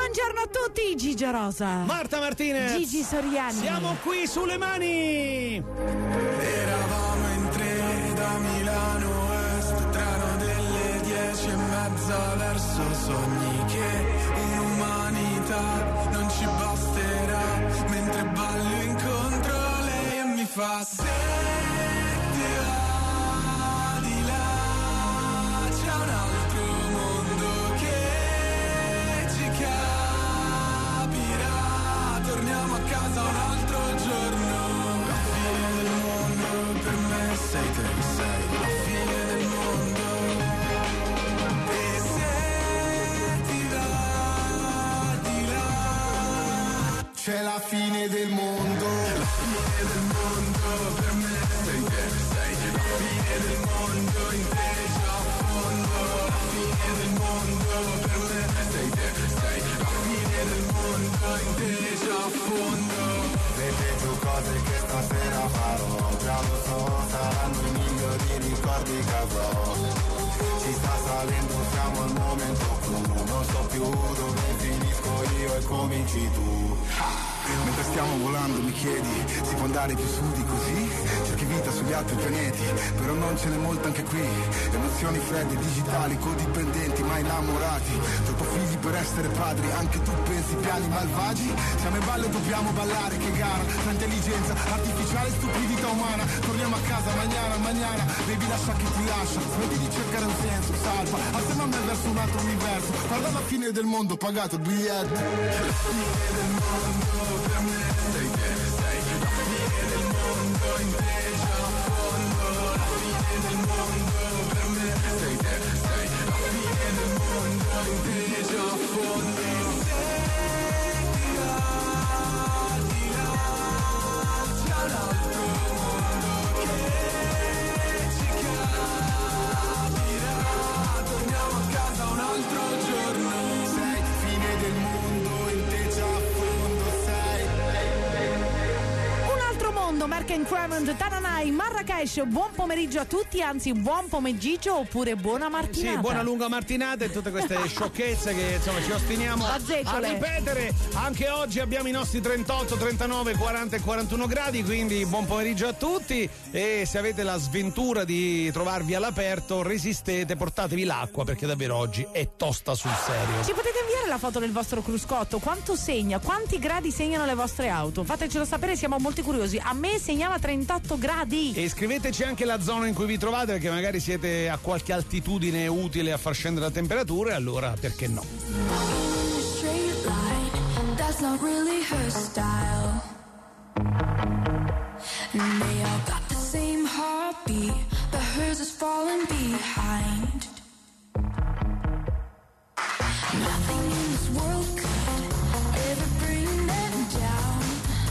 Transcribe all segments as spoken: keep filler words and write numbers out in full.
Buongiorno a tutti, Gigi Rosa, Marta Martinez, Gigi Soriani. Siamo qui sulle mani. Eravamo in tre da Milano Est, treno delle dieci e mezza verso sogni che un'umanità non ci basterà, mentre ballo incontro lei e mi fa se ti va di là c'è un altro mondo che ci capirà, torniamo a casa un altro giorno, la fine del mondo per me sei te, sei la fine del mondo. E se ti va di là c'è la fine del mondo, la fine del mondo per me sei te, sei la fine del mondo, inteso a fondo, la fine del mondo per me sei te, sei la fine del mondo, inteso a fondo. Vedevo cose che stasera farò, già lo so, saranno i migliori ricordi che avrò. Ci sta salendo, siamo al momento clou, non so più dove finisco io e cominci tu. Mentre stiamo volando mi chiedi, si può andare più su di così? Cerchi vita sugli altri pianeti, però non ce n'è molta anche qui. Emozioni fredde, digitali, codipendenti, ma innamorati. Troppo figli per essere padri, anche tu pensi piani malvagi? Siamo in ballo e dobbiamo ballare, che gara, tra intelligenza artificiale e stupidità umana. Torniamo a casa, mañana, mañana, baby lascia che ti lascia. Smetti di cercare un senso, salva, alza me verso un altro universo. Guarda la fine del mondo, pagato il biglietto. La fine del mondo per me sei te, sei la fine del mondo, inteso a fondo, la fine del mondo per me sei te, sei la fine del mondo, inteso a fondo. Se ti va di là c'è un altro mondo che ci capirà, torniamo a casa un altro giorno, sei fine del mondo, inteso a fondo, sei Un altro mondo, Mark and Cremant, Tananai, Marrakesh. Buon pomeriggio a tutti, anzi buon pomeriggio oppure buona mattinata. Sì, buona lunga mattinata e tutte queste sciocchezze che insomma ci ostiniamo a Bazzecciole. ripetere. Anche oggi abbiamo i nostri trentotto, trentanove, quaranta e quarantuno gradi, quindi buon pomeriggio a tutti. E se avete la sventura di trovarvi all'aperto, resistete, portatevi l'acqua perché davvero oggi è tosta sul serio. Ci potete inviare la foto del vostro cruscotto? Quanto segna? Quanti gradi segnano le vostre auto? Fatecelo sapere, siamo molto curiosi. A me segnava trentotto gradi. E scriveteci anche la zona in cui vi trovate, perché magari siete a qualche altitudine utile a far scendere la temperatura, e allora perché no? Straight line, that's not really her style. And they all got the same heartbeat, but hers is falling behind. Nothing in this world could ever bring them down.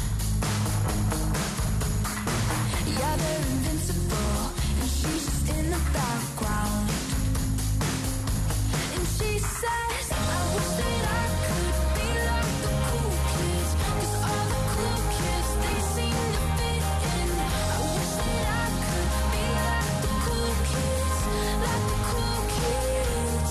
Yeah, they're invincible, and she's just in the background. And she says, I wish that I could be like the cool kids, 'cause all the cool kids, they seem to fit in. I wish that I could be like the cool kids, like the cool kids.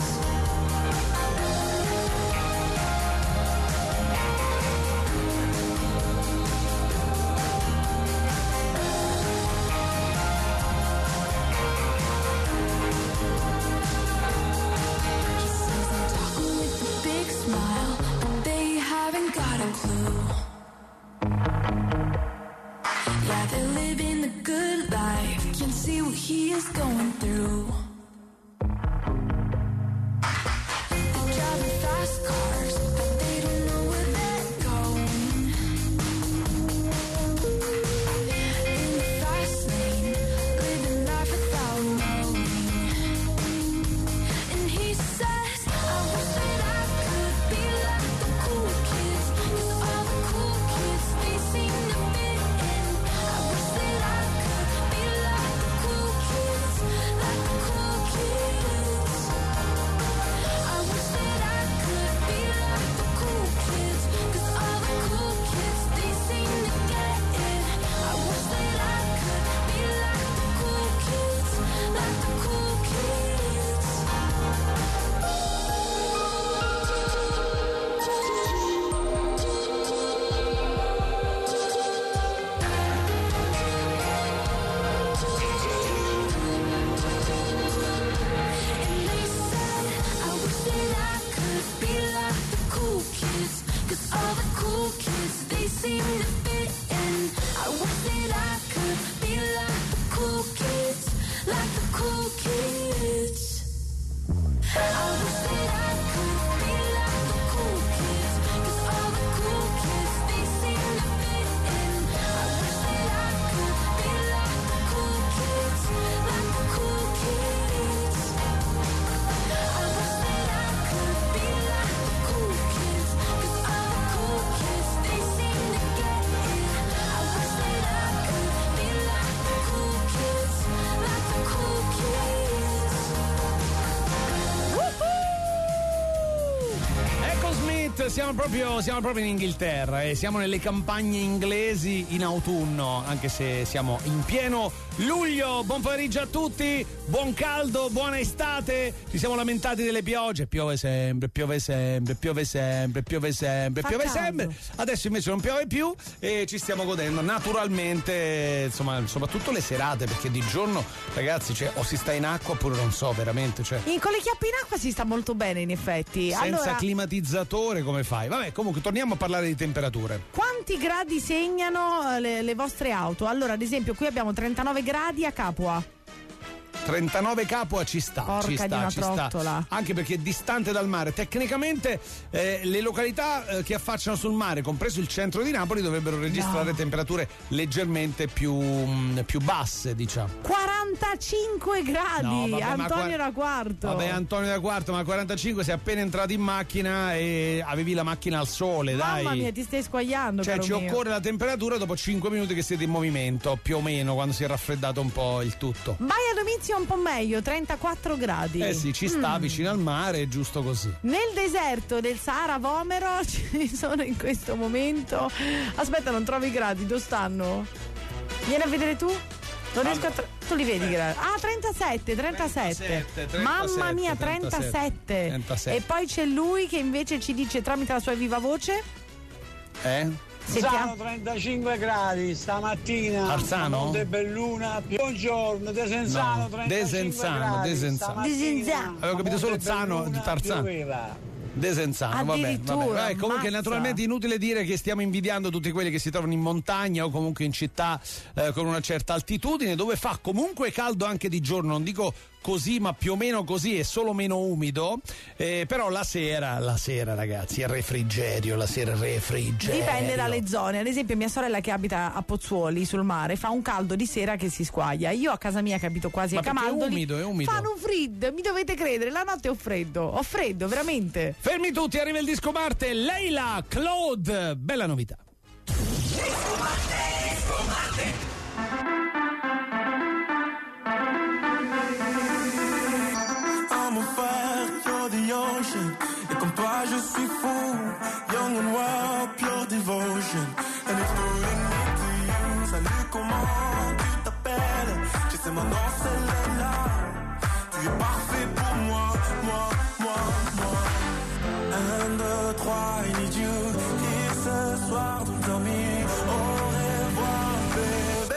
She says I'm talking with a big smile, but they haven't got a clue. Yeah, they're living the good life, can't see what he is going through. They're driving fast cars, but they don't know where they're going. In the fast lane, living life without knowing. And he says, I wish that I could be like the cool kids, 'cause all the cool kids, they seem to fit in. I wish that I could be like the cool kids, like the cool Alright, siamo proprio, siamo proprio in Inghilterra e eh. siamo nelle campagne inglesi in autunno, anche se siamo in pieno luglio. Buon pomeriggio a tutti, buon caldo, buona estate. Ci siamo lamentati delle piogge, piove sempre, piove sempre, piove sempre, piove sempre, Fa piove caldo. sempre. Adesso invece non piove più e ci stiamo godendo naturalmente, insomma, soprattutto le serate, perché di giorno, ragazzi, cioè, o si sta in acqua oppure non so, veramente, cioè, In- con le chiappe in acqua si sta molto bene, in effetti. senza Allora, climatizzatore come fai? Vabbè, comunque torniamo a parlare di temperature. quanti gradi segnano eh, le, le vostre auto? Allora, ad esempio, qui abbiamo trentanove gradi a Capua. trentanove Capua ci sta, Porca ci di sta, una ci trottola. sta. Anche perché è distante dal mare. Tecnicamente eh, le località eh, che affacciano sul mare, compreso il centro di Napoli, dovrebbero registrare No. temperature leggermente più, mh, più basse, diciamo. quarantacinque gradi. No, vabbè, ma Antonio qua- da quarto. Vabbè, Antonio da quarto, ma quarantacinque sei appena entrato in macchina e avevi la macchina al sole, dai. Mamma mia, ti stai squagliando, Cioè, caro ci mio. occorre la temperatura dopo cinque minuti che siete in movimento, più o meno, quando si è raffreddato un po' il tutto. Baia Domizio un po' meglio, trentaquattro gradi. Eh sì, ci sta vicino al mare, è giusto così. Nel deserto del Sahara Vomero ci sono in questo momento. Aspetta, non trovi i gradi, dove stanno? Vieni a vedere tu? Non riesco a tra- tu li vedi i gradi? Ah, trentasette, trentasette. trentasette, Mamma mia, trentasette. trentasette. trentasette. E poi c'è lui che invece ci dice tramite la sua viva voce. Eh? Sentiamo. Arzano trentacinque gradi stamattina. Arzano? Montebelluna. Buongiorno, Desenzano No, trentacinque Desenzano, gradi. Desenzano. Stamattina, Desenzano. Avevo capito solo a Zano, Montebelluna Tarzano. pioveva. Desenzano, vabbè, Addirittura, vabbè. Vabbè, comunque ammazza. naturalmente inutile dire che stiamo invidiando tutti quelli che si trovano in montagna o comunque in città eh, con una certa altitudine, dove fa comunque caldo anche di giorno, non dico così, ma più o meno così, è solo meno umido, eh, però la sera, la sera ragazzi, è refrigerio, la sera è refrigerio. Dipende dalle zone. Ad esempio, mia sorella che abita a Pozzuoli sul mare fa un caldo di sera che si squaglia. Io a casa mia che abito quasi Ma a perché è Camaldoli. umido, è umido. Fanno un freddo, mi dovete credere, la notte ho freddo. Ho freddo, veramente. Fermi tutti, arriva il disco Marte, Leila, Claude, bella novità. I'm on fire, you're the ocean. Et comme toi, je suis fou. Young and wild, pure devotion. And it's pulling me to you. Salut, comment tu t'appelles? Je sais mon nom, c'est Leila. Tu es parfait pour moi, moi, moi, moi. Un, deux, trois, I need you. Here ce soir, don't tell me au revoir, bébé.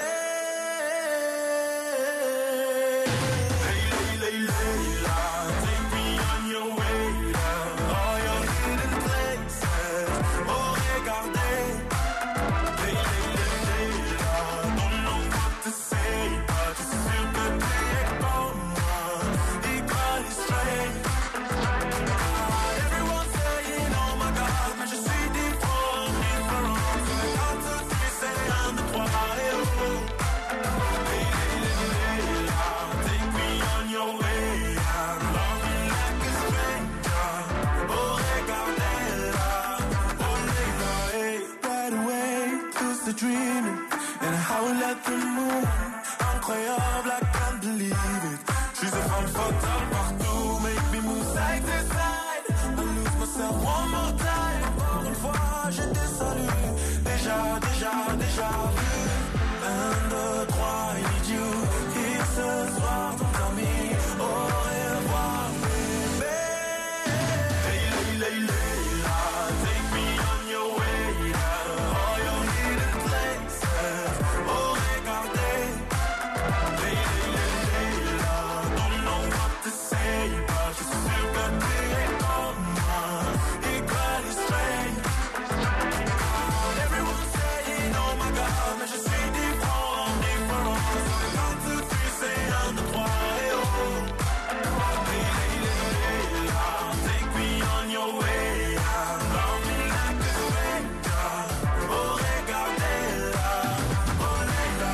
Dreaming and how we let the moon. Incroyable, I can't believe it. She's a femme fatale partout. Make me move side to side. I lose myself one more time. Encore une fois, je te salue. Déjà, déjà, déjà vu. Un, deux, trois, I need you. Here ce soir, don't tell me au revoir, bébé. Hey, hey, hey, Leila, take me on your way now. All your hidden places, oh regardez. Hey, hey, hey, Leila, don't know what to say, but je suis sûr que tu es comme moi, equally strange. Everyone's saying, oh my God, mais je suis différent, différent. Quand tu sais un, deux, trois, et oh. Hey, hey, hey, Leila, take me on your way. Love me like a stranger. Oh, regardez-la. Oh, Leila,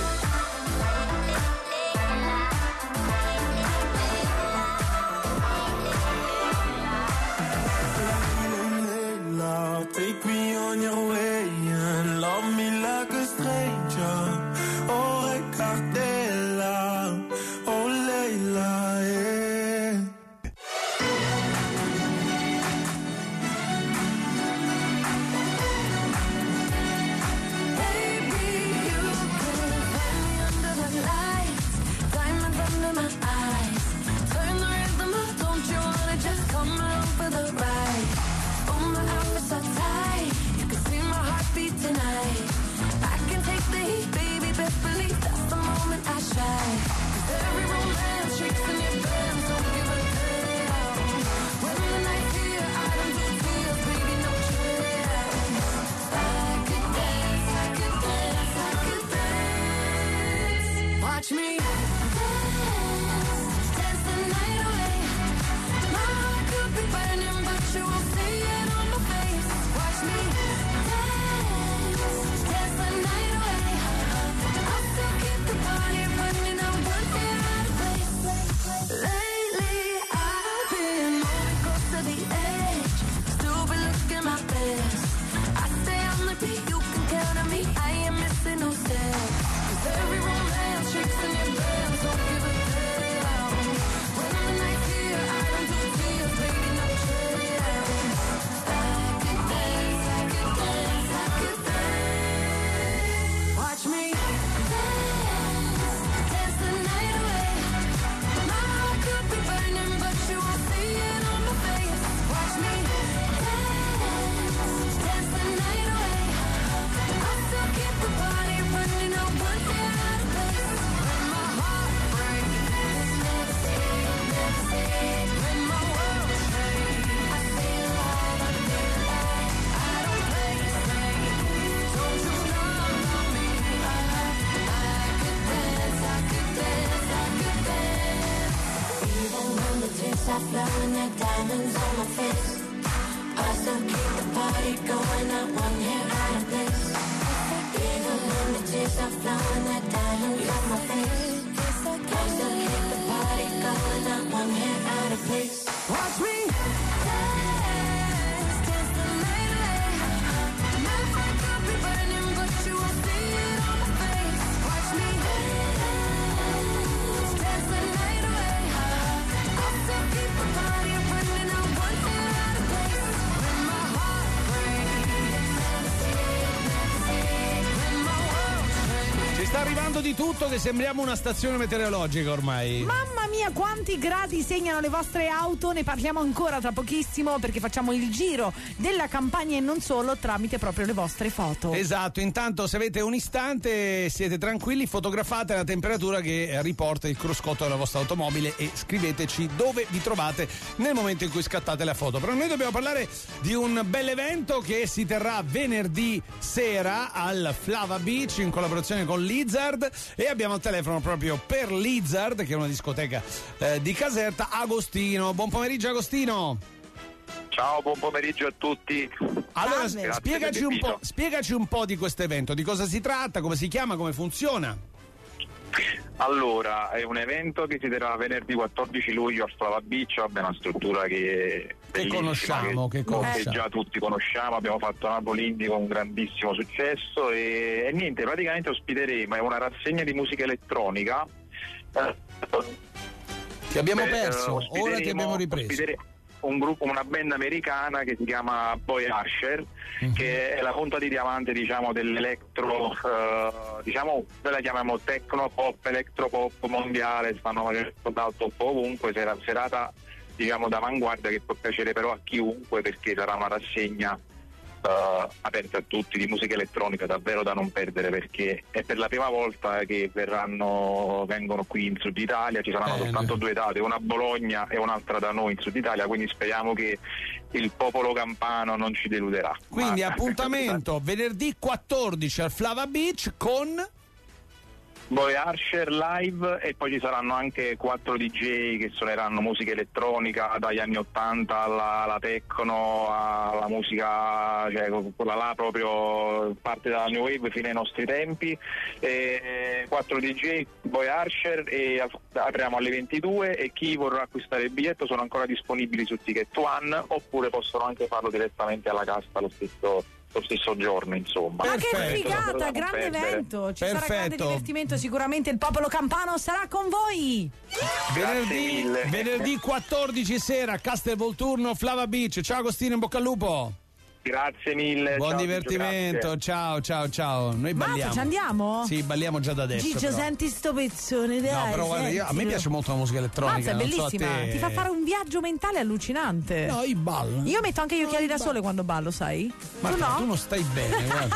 Leila, take me on your way and love me like a stranger. Oh, regardez-la. Oh, Leila, yeah. my best. I stay on the beat, you can count on me. I ain't missing no steps. 'Cause every romance shakes in your bands, don't give a damn. When the night's here, I don't do tears, baby, no trail. I could dance, I could dance, I could dance. Watch me dance, dance the night away. My heart could be burning, but you won't see it on my face. Watch me dance, dance the night away. I'll still keep the party running, I won't get out of place. When my heart breaks, never say, never say. When my world shakes, I feel alive, I feel alive. I don't play safe, don't you love on me. I, I could dance, I could dance, I could dance. Even when the tears are flowing, there diamonds on my face, I still keep the party going, not one hair out of place. Even when the tears are flowing, there diamonds on my face, I still keep the party going, not one hair out of place. Watch me dance, dance the night away. My heart could be burning, but you won't see it on my face. Watch me dance, dance the night away. I'll still keep the party running, I won't get out of place. When my heart breaks, never say, never say. When my world shakes. Ci sta arrivando di tutto che sembriamo una stazione meteorologica ormai. Mamma mia, quanti gradi segnano le vostre auto, ne parliamo ancora tra pochissimo perché facciamo il giro della campagna e non solo tramite proprio le vostre foto. Esatto, intanto se avete un istante siete tranquilli, fotografate la temperatura che riporta il cruscotto della vostra automobile e scriveteci dove vi trovate nel momento in cui scattate la foto. Però noi dobbiamo parlare di un bell'evento che si terrà venerdì sera al Flava Beach in collaborazione con Lizard e abbiamo al telefono proprio per Lizard, che è una discoteca eh, di Caserta, Agostino. Buon pomeriggio Agostino. Ciao, buon pomeriggio a tutti. Allora, Salve. spiegaci un po', spiegaci un po' di questo evento, di cosa si tratta, come si chiama, come funziona. Allora, è un evento che si terrà venerdì quattordici luglio a Flava Beach, vabbè, una struttura che è bellissima, conosciamo, che conosciamo. già tutti conosciamo, abbiamo fatto Napoli Indie con un grandissimo successo e, e niente, praticamente ospiteremo è una rassegna di musica elettronica. Ti abbiamo Beh, perso, ospiteremo- ora ti abbiamo ripreso. ospiteremo un gruppo, una band americana che si chiama Boy Asher, Mhm. che è la punta di diamante, diciamo, dell'elettro, eh, diciamo, noi la chiamiamo techno pop, elettro pop mondiale, stanno facendo soltanto un po' ovunque, sarà serata, diciamo, d'avanguardia che può piacere però a chiunque, perché sarà una rassegna Uh, aperta a tutti di musica elettronica davvero da non perdere, perché è per la prima volta che verranno vengono qui in Sud Italia, ci saranno Bene. soltanto due date, una a Bologna e un'altra da noi in Sud Italia, quindi speriamo che il popolo campano non ci deluderà. Quindi Ma- appuntamento venerdì quattordici al Flava Beach con Boy Archer live e poi ci saranno anche quattro D J che suoneranno musica elettronica dagli anni ottanta alla, alla techno, alla musica, cioè quella là proprio parte dalla new wave fino ai nostri tempi. E quattro D J, Boy Archer, e apriamo alle ventidue e chi vorrà acquistare il biglietto sono ancora disponibili su Ticket One oppure possono anche farlo direttamente alla cassa lo stesso lo stesso giorno, insomma. Ma che Perfetto. figata, Da non grande perdere. evento, ci sarà grande Perfetto. divertimento, sicuramente il popolo campano sarà con voi. venerdì, mille. venerdì quattordici sera a Castelvolturno, Flava Beach. Ciao Agostino, in bocca al lupo. Grazie mille. Buon ciao, divertimento, grazie. ciao ciao ciao. Noi Mazza, balliamo. ci andiamo? Sì, balliamo già da adesso. Gigio, però. senti sto pezzone, dai. No, però guarda, io- a me sentilo. piace molto la musica elettronica. Mazza, è non so a bellissima, te. ti fa fare un viaggio mentale allucinante. No, io ballo. Io metto anche gli occhiali da ballo. sole quando ballo, sai? Ma tu no? tu non stai bene, guarda.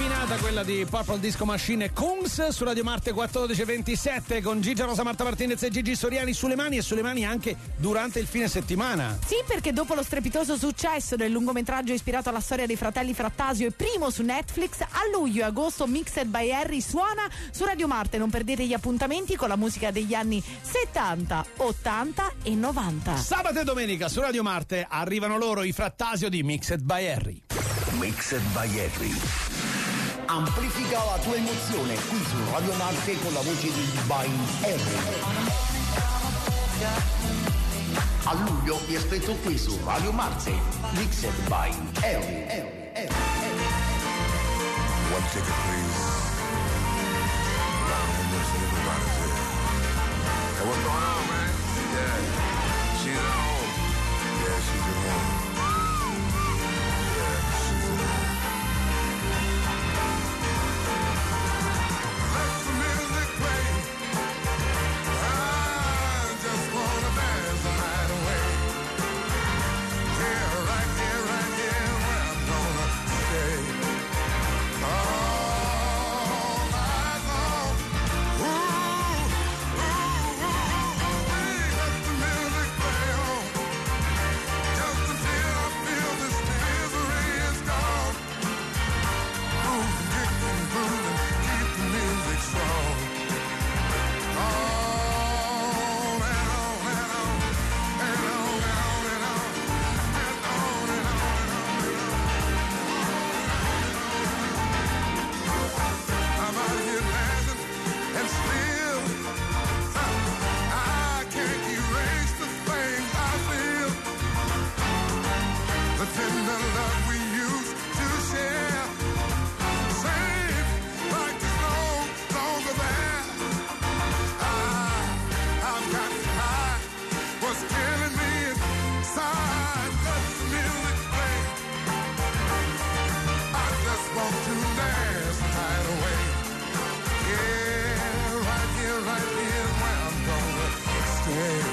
abbinata quella di Purple Disco Machine e Kungs su Radio Marte quattordici e ventisette con Gigia Rosa, Marta Martinez e Gigi Soriani sulle mani e sulle mani anche durante il fine settimana. Sì, perché dopo lo strepitoso successo del lungometraggio ispirato alla storia dei fratelli Frattasio e primo su Netflix, a luglio e agosto Mixed by Harry suona su Radio Marte. Non perdete gli appuntamenti con la musica degli anni settanta, ottanta e novanta. Sabato e domenica su Radio Marte arrivano loro, i Frattasio di Mixed by Harry. Mixed by Harry. Amplifica la tua emozione qui su Radio Marte con la voce di By Harry. A luglio vi aspetto qui su Radio Marte. Mixed by Harry. One ticket, please. Lord have mercy, everybody's here. Hey, what's going on, man? Yeah, she's at home. Yeah, she's at home. Yeah, she's at home. Let the music play. I just wanna dance the night away. Here, right here, right here, where I'm gonna stay. All night long. Ooh, ooh, ooh, ooh, let the music play on. Just until I feel this misery is gone. Move, kick and groove and keep the music strong. On and on and on, and on and on and on, and on and on and on and on. I'm out here dancing and still I can't erase the things I feel. The tender love we used to share seems like it's no longer there. I, I've got to hide what's killing me inside. Let the music play. I just want to dance the night away. Yeah, right here, right here, where I'm gonna stay.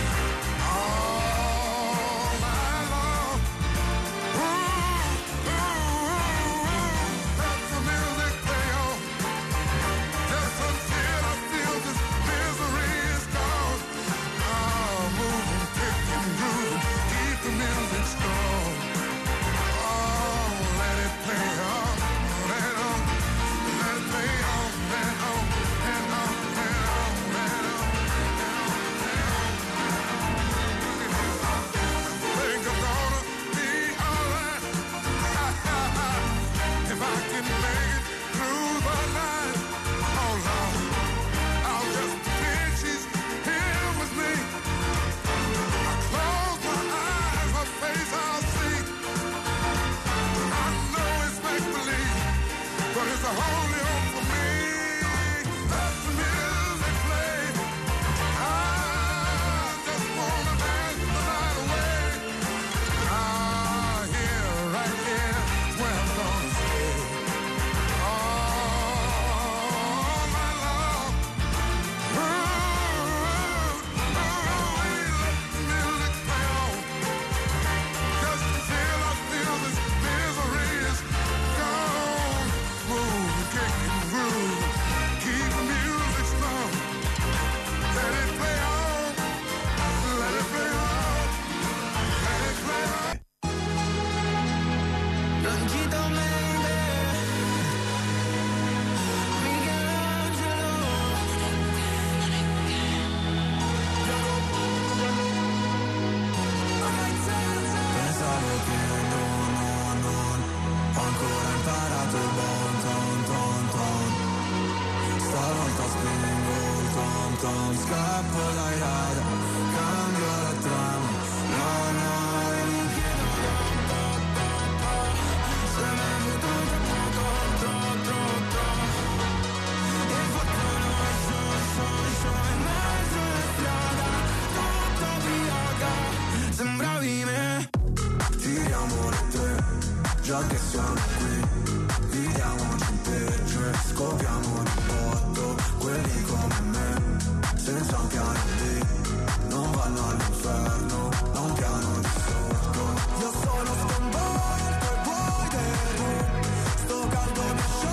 All night long. Ooh, ooh, ooh, let the music play on. Just until I feel this misery is gone. Oh, moving, kicking, grooving, keep the music strong. Oh, let it play on, and on, let it play on, and on, and on, and on, and on, think I'm gonna be alright. If I can make it through the night. Oh Lord, I'll just pretend she's here with me. I close my eyes, her face I'll see. I know it's make believe, but it's the only hope for me. Let the music play. I just wanna dance the night away. Ah, here, right here, is where I'm gonna stay. All night long. Ooh, ooh, let the music play on. Just until I feel this misery is gone. Move, kick and groove, keep the music strong. Let it play on, let it play on, let it play on. Longitamente, Michelangelo. Pensavo che non, non, non ho ancora imparato il bon ton ton ton. Stavolta spingo il tom tom, scappo dai radar, cambio la trama. No, no, e mi chiedo se mi è venuto troppo, troppo, troppo. E il fatto non è show, show, show in mezzo alla strada, tutto ubriaca, sembravi me. Tiriamo le tre, già che siamo qui, vediamoci in peggio e scopriamo di botto. Quelli come me, senza un piano B, non vanno all'inferno, da un piano di sotto. Io sono sconvolto e vuoi vedere, sto caldo mi scioglie.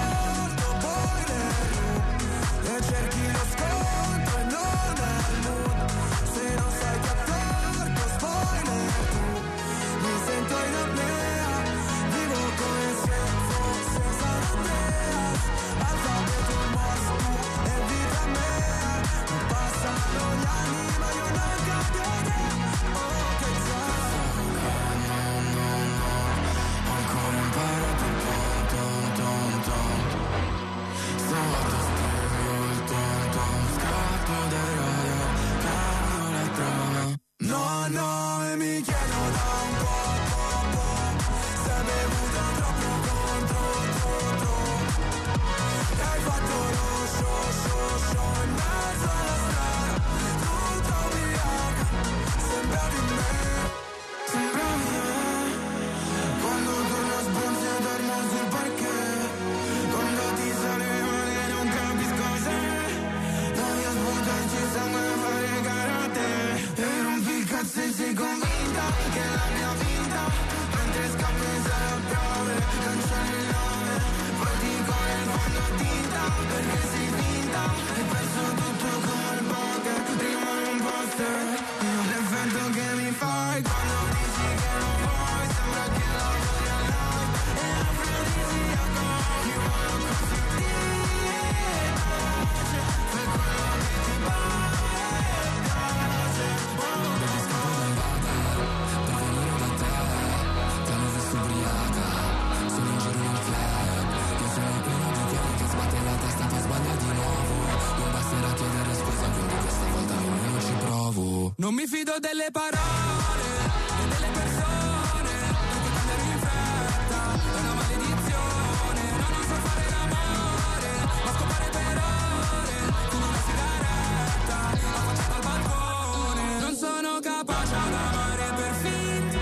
mi fido delle parole e delle persone, perché cambiare in fretta è una maledizione. No, non so fare l'amore, ma scopare per ore, con una sigaretta, affacciata al balcone. Non sono capace ad amare per finta,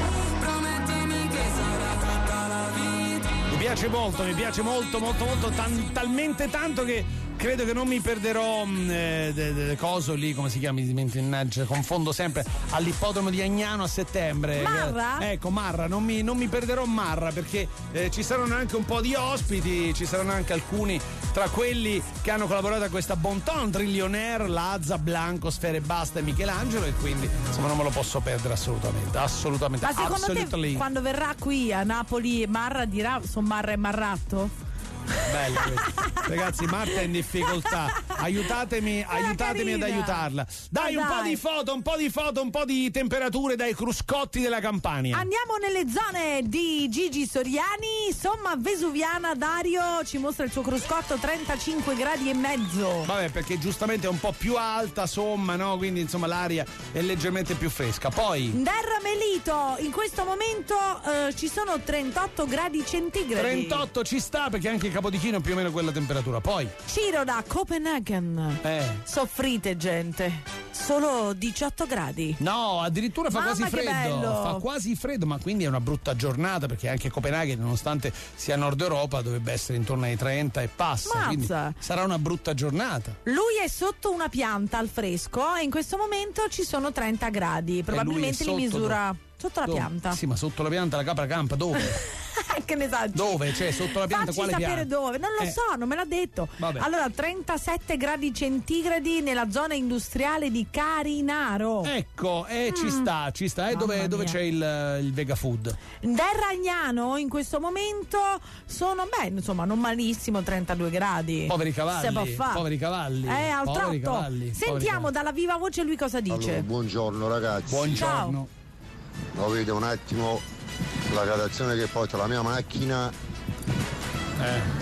promettimi che sarà tutta la vita. Mi piace molto, mi piace molto, molto, molto, tan- talmente tanto che credo che non mi perderò mh, eh, de, de, de coso lì, come si chiama? Mannaggia, confondo sempre, all'ippodromo di Agnano a settembre. Marra? Eh, ecco, Marra, non mi, non mi perderò Marra, perché eh, ci saranno anche un po' di ospiti, ci saranno anche alcuni tra quelli che hanno collaborato a questa Bon Ton, Trillionaire, Lazza, Blanco, Sfere Basta e Michelangelo, e quindi insomma non me lo posso perdere assolutamente, assolutamente. Ma secondo Absolutely. te quando verrà qui a Napoli Marra dirà sono Marra e Marratto? Bello questo. Ragazzi, Marta è in difficoltà, aiutatemi, aiutatemi ad carina. aiutarla. Dai, Ma un dai. po' di foto, un po' di foto, un po' di temperature dai cruscotti della Campania. Andiamo nelle zone di Gigi Soriani, somma vesuviana. Dario ci mostra il suo cruscotto, trentacinque gradi e mezzo. Vabbè, perché giustamente è un po' più alta, somma, no? Quindi insomma l'aria è leggermente più fresca. Poi Derra Melito, in questo momento eh, ci sono trentotto gradi centigradi. trentotto ci sta, perché anche Capodichino è più o meno quella temperatura. Poi Ciro da Copenaghen. Eh. Soffrite, gente. Solo diciotto gradi. no, addirittura fa Mamma, quasi che freddo. bello. Fa quasi freddo, ma quindi è una brutta giornata, perché anche Copenaghen, nonostante sia Nord Europa, dovrebbe essere intorno ai trenta e passa. Mazza. Quindi sarà una brutta giornata. Lui è sotto una pianta al fresco e in questo momento ci sono trenta gradi. Probabilmente li sotto misura dove? sotto la Dove? pianta. Sì, ma sotto la pianta la capra campa dove? Che ne sa? Dove? Cioè, sotto la pianta, Facci quale sapere pianta? dove, non lo Eh. so, non me l'ha detto. Vabbè. Allora, trentasette gradi centigradi nella zona industriale di Carinaro. Ecco, e ci sta, ci sta. E Mamma dove, dove mia. c'è il, il Vega Food? Del Ragnano in questo momento sono, beh, insomma, non malissimo, trentadue gradi. Poveri cavalli, Se può fa. poveri cavalli, Eh, al poveri trotto. cavalli, poveri Sentiamo cavalli. dalla viva voce lui cosa dice. Allora, buongiorno ragazzi. Buongiorno. Lo vedo un attimo la gradazione che porta la mia macchina. Eh,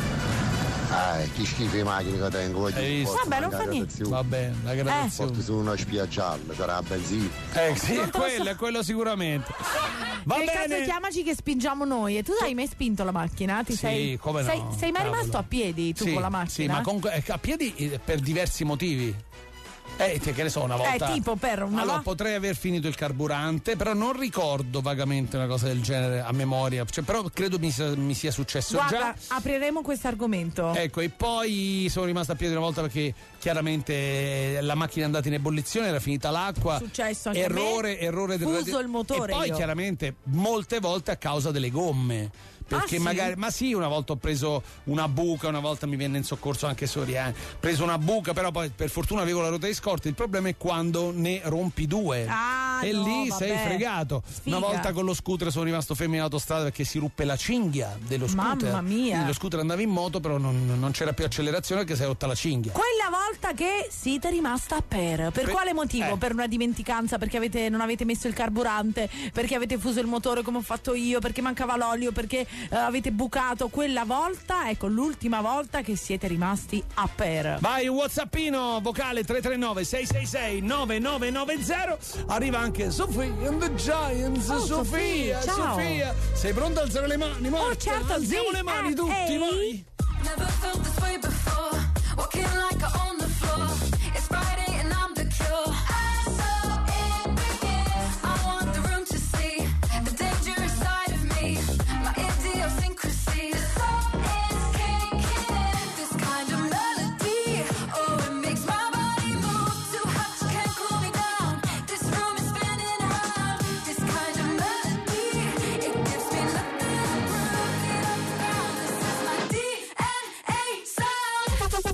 Ah, che schifo di macchine che tengo. voglio Hai dire, visto? porto Vabbè, non manca fa la niente. gradazione. va bene, la Eh. gradazione. Porto su una spia gialla, sarà benzina. Eh, sì, Non è te lo quello, so. è quello sicuramente. Va Nel bene. caso chiamaci che spingiamo noi. E tu hai mai spinto la macchina? Ti Sì, sei, come no, sei, sei mai cavolo. rimasto a piedi tu Sì, con la Sì, macchina? ma comunque eh, a piedi eh, per diversi motivi. Eh, te- che ne so, una volta. Eh, tipo per una Allora, vo- potrei aver finito il carburante, però non ricordo vagamente una cosa del genere a memoria. Cioè, però credo mi sia, mi sia successo Guarda, già. apriremo questo argomento. Ecco, e poi sono rimasto a piedi una volta perché chiaramente eh, la macchina è andata in ebollizione, era finita l'acqua. Successo anche a errore, me. errore del Fuso radio- il motore E poi io. chiaramente molte volte a causa delle gomme. Perché Ah, sì? magari, ma sì, una volta ho preso una buca, una volta mi venne in soccorso anche Soriani. Ho preso una buca, però poi per fortuna avevo la ruota di scorta. Il problema è quando ne rompi due. Ah, e no, lì vabbè. sei fregato. Sfiga. Una volta con lo scooter sono rimasto fermo in autostrada perché si ruppe la cinghia dello scooter. Mamma mia. Quindi lo scooter andava in moto, però non, non c'era più accelerazione perché si è rotta la cinghia. Quella volta che siete rimasta per per Per- quale motivo? eh. Per una dimenticanza, perché avete, non avete messo il carburante, perché avete fuso il motore come ho fatto io, perché mancava l'olio, perché eh, avete bucato. Quella volta, ecco l'ultima volta che siete rimasti a per. Vai, un whatsappino vocale tre tre nove sei sei sei nove nove nove zero. Arriva anche Sofia and the Giants. Oh, Sofia, Sofia, ciao. Sofia. Sei pronta a alzare le mani? Morta? certo, Alziamo sì, le mani eh, tutti, ehi. vai. Never felt this way before. Walking like I own the floor. It's Friday and I'm the cure. I saw it begin. I want the room to see the dangerous side of me. My idiosyncrasy. The soul is kicking in. This kind of melody. Oh, it makes my body move. Too hot, you can't cool me down. This room is spinning around. This kind of melody. It gives me nothing to prove. Get up down. This is my D N A sound. This is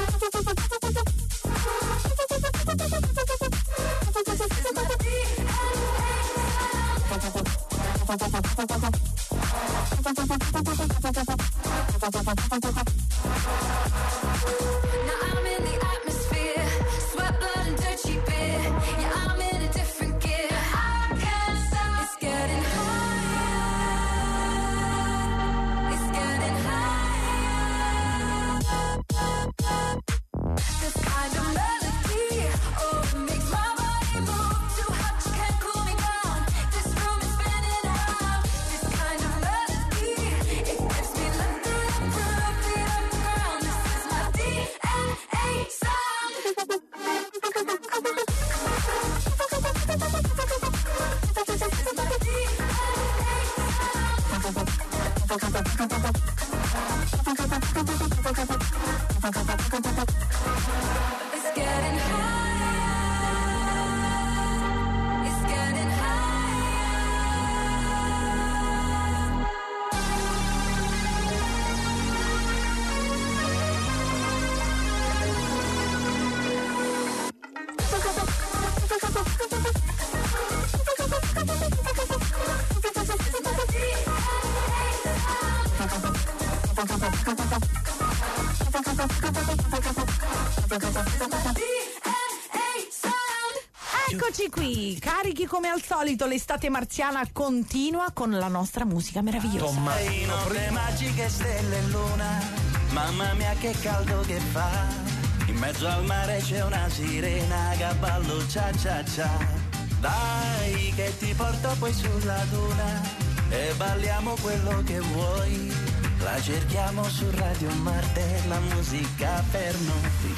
my D N Now I'm in the atmosphere, sweat, blood, and dirty beer. Yeah, I'm in a different gear. I can't stop. It's getting higher. It's getting higher. This kind of melody, oh, it makes my body move. It's getting higher. It's getting Eccoci qui, carichi come al solito, l'estate marziana continua con la nostra musica meravigliosa. Tommasino, le magiche stelle e luna, mamma mia che caldo che fa, in mezzo al mare c'è una sirena che ballo cia cia cia, dai che ti porto poi sulla duna e balliamo quello che vuoi, la cerchiamo su Radio Marte, la musica per noi.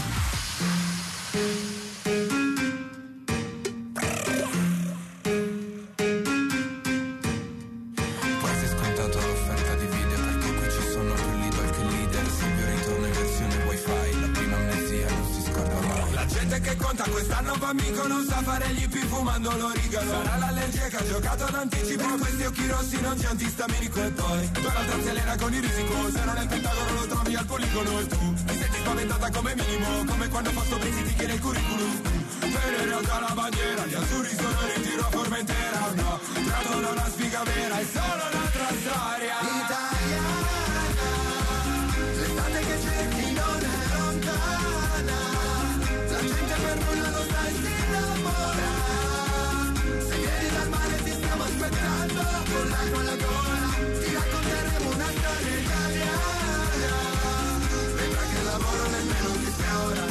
Quest'anno Pamico non sa fare gli ippi fumando l'origano. Sarà l'allergia che ha giocato d'anticipo. Per questi occhi rossi non c'è antistaminico. E poi Donald acelera con il risico. Se non è il Pentagono lo trovi al poligono. E tu ti senti spaventata come minimo, come quando Fausto Brizzi ti chiede il curriculum. Per in realtà la bandiera, gli azzurri sono in ritiro a Formentera. No, tratto da una sfiga vera, è solo un'altra storia italiana. L'estate che cerchi non è lontana. La gente per nulla non sta e si innamora. Se vieni dal mare ti stiamo aspettando, con l'acqua alla gola ti racconteremo una storia italiana. Vedrai che il lavoro nemmeno ti sfiora,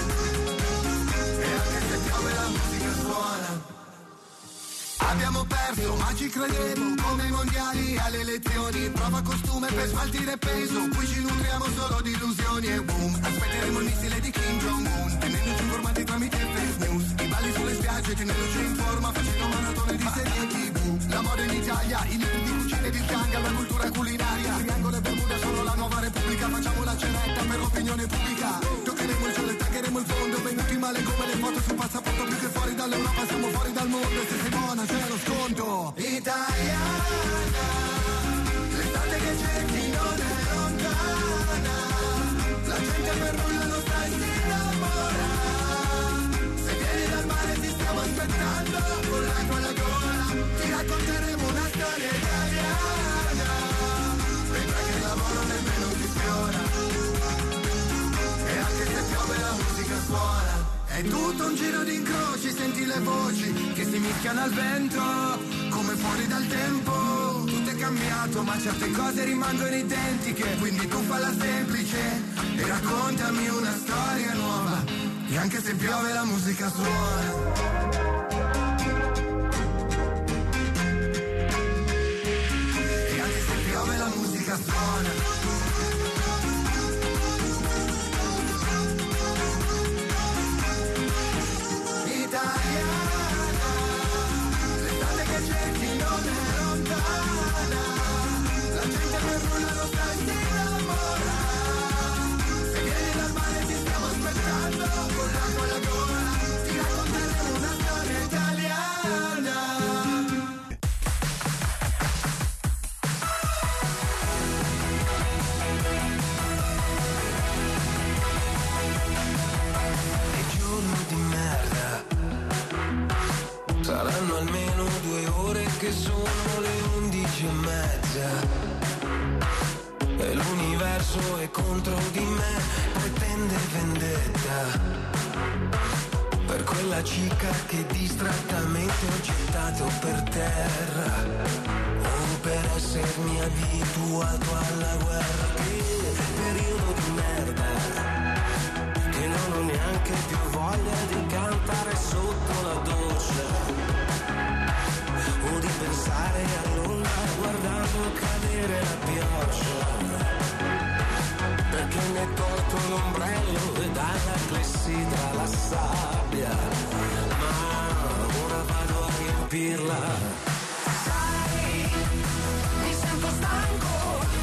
e anche se piove la musica suona. Abbiamo perso, ma ci credevo, come i mondiali alle elezioni. Prova costume per smaltire peso, qui ci nutriamo solo di illusioni. E boom, aspetteremo il missile di Kim Jong-un, tenendoci informati tramite fake news. I balli sulle spiagge, tenendoci in forma, facendo maratone di serie tivù. La moda in Italia, i libri di cucina e di tanga, la cultura culinaria. Triangolo e Bermuda sono la nuova repubblica, facciamo la cenetta per l'opinione pubblica. Toccheremo il sole, taggeremo il fondo, venuti male come le foto sul passaporto. Più che fuori dall'Europa siamo fuori dal mondo, e se sei buona c'è lo sconto. Italiana, l'estate che cerchi non è lontana. La gente per nulla non sta e si innamora. Se vieni dal mare ti stiamo aspettando, con l'acqua alla gola ti racconteremo una storia italiana. Vedrai che il lavoro nemmeno ti sfiora, e anche se piove la musica suona. È tutto un giro di incroci, senti le voci che si mischiano al vento, come fuori dal tempo. Tutto è cambiato, ma certe cose rimangono identiche. Quindi tu falla semplice e raccontami una storia nuova, e anche se piove la musica suona. E anche se piove la musica suona. Saranno almeno due ore che sono le undici e mezza, e l'universo è contro di me, pretende vendetta per quella cica che distrattamente ho gettato per terra, o per essermi abituato alla guerra. Che periodo di merda, che non ho neanche più voglia di cantare sotto la doccia, o di pensare all'onda guardando cadere la pioggia, perché mi è tolto l'ombrello e dalla clessidra la sabbia, ma ora vado a riempirla. Sai, mi sento stanco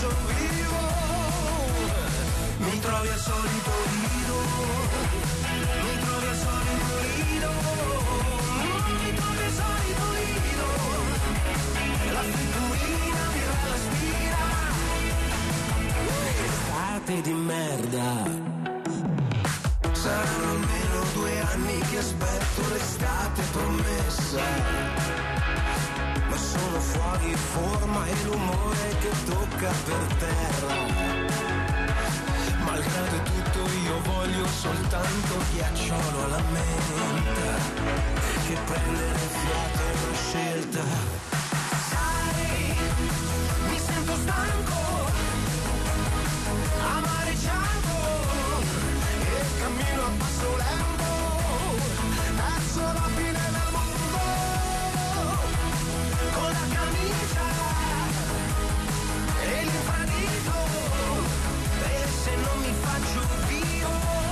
son vivo. Mi trovi al solito lido, mi trovi al solito lido, mi trovi al solito lido. La fritturina mi la spira. Estate di merda. Saranno almeno due anni che aspetto l'estate promessa, ma sono fuori forma e l'umore che tocca per terra. Malgrado tutto io voglio soltanto ghiacciolo alla menta, che prendere fiato è una scelta. Sai, mi sento stanco, amareggiato, e cammino a passo lento verso la fine del mondo, con la camicia e l'infradito, e se non mi faccio vivo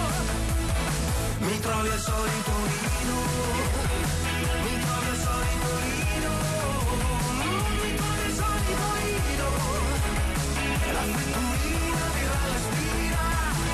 mi trovi al solito lido, mi trovi al solito lido, mi trovi al solito lido, e la fritturina mi respira.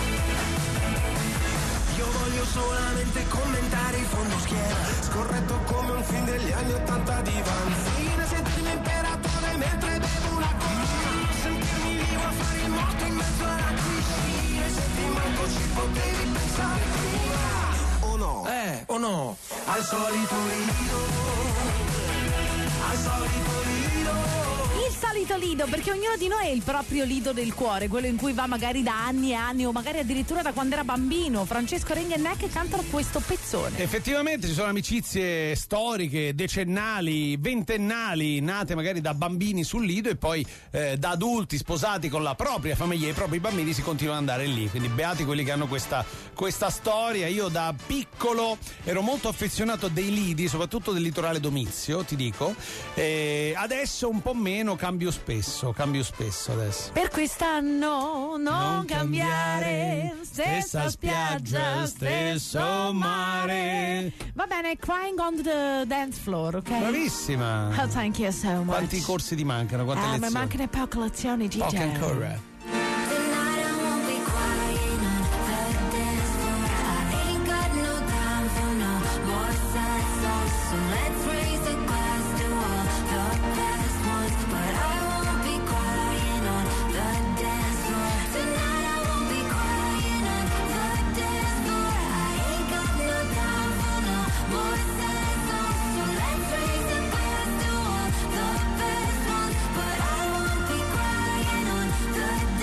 Io voglio solamente commentare il fondo schiena, scorretto come un film degli anni ottanta di Vanzina, sentirmi imperatore mentre bevo una corona, sentirmi vivo a fare il morto in mezzo alla piscina, e se ti manco ci potevi pensare prima, o no? Eh, o no? Al solito lido, al solito lido. Il solito lido, perché ognuno di noi è il proprio lido del cuore, quello in cui va magari da anni e anni o magari addirittura da quando era bambino. Francesco Renga e Neck cantano questo pezzone. Effettivamente ci sono amicizie storiche, decennali, ventennali, nate magari da bambini sul lido e poi eh, da adulti sposati con la propria famiglia e i propri bambini si continua ad andare lì. Quindi beati quelli che hanno questa, questa storia. Io da piccolo ero molto affezionato a dei lidi, soprattutto del litorale domizio, ti dico. E adesso un po' meno, cambio spesso, cambio spesso adesso. Per quest'anno non, non cambiare, stessa spiaggia, stesso mare. Va bene, Crying on the Dance Floor, ok? Bravissima. Oh, thank you so much. Quanti corsi ti mancano? Quante ah, lezioni? mi mancano poche lezioni, Gigi. Poche ancora. But I won't be crying on the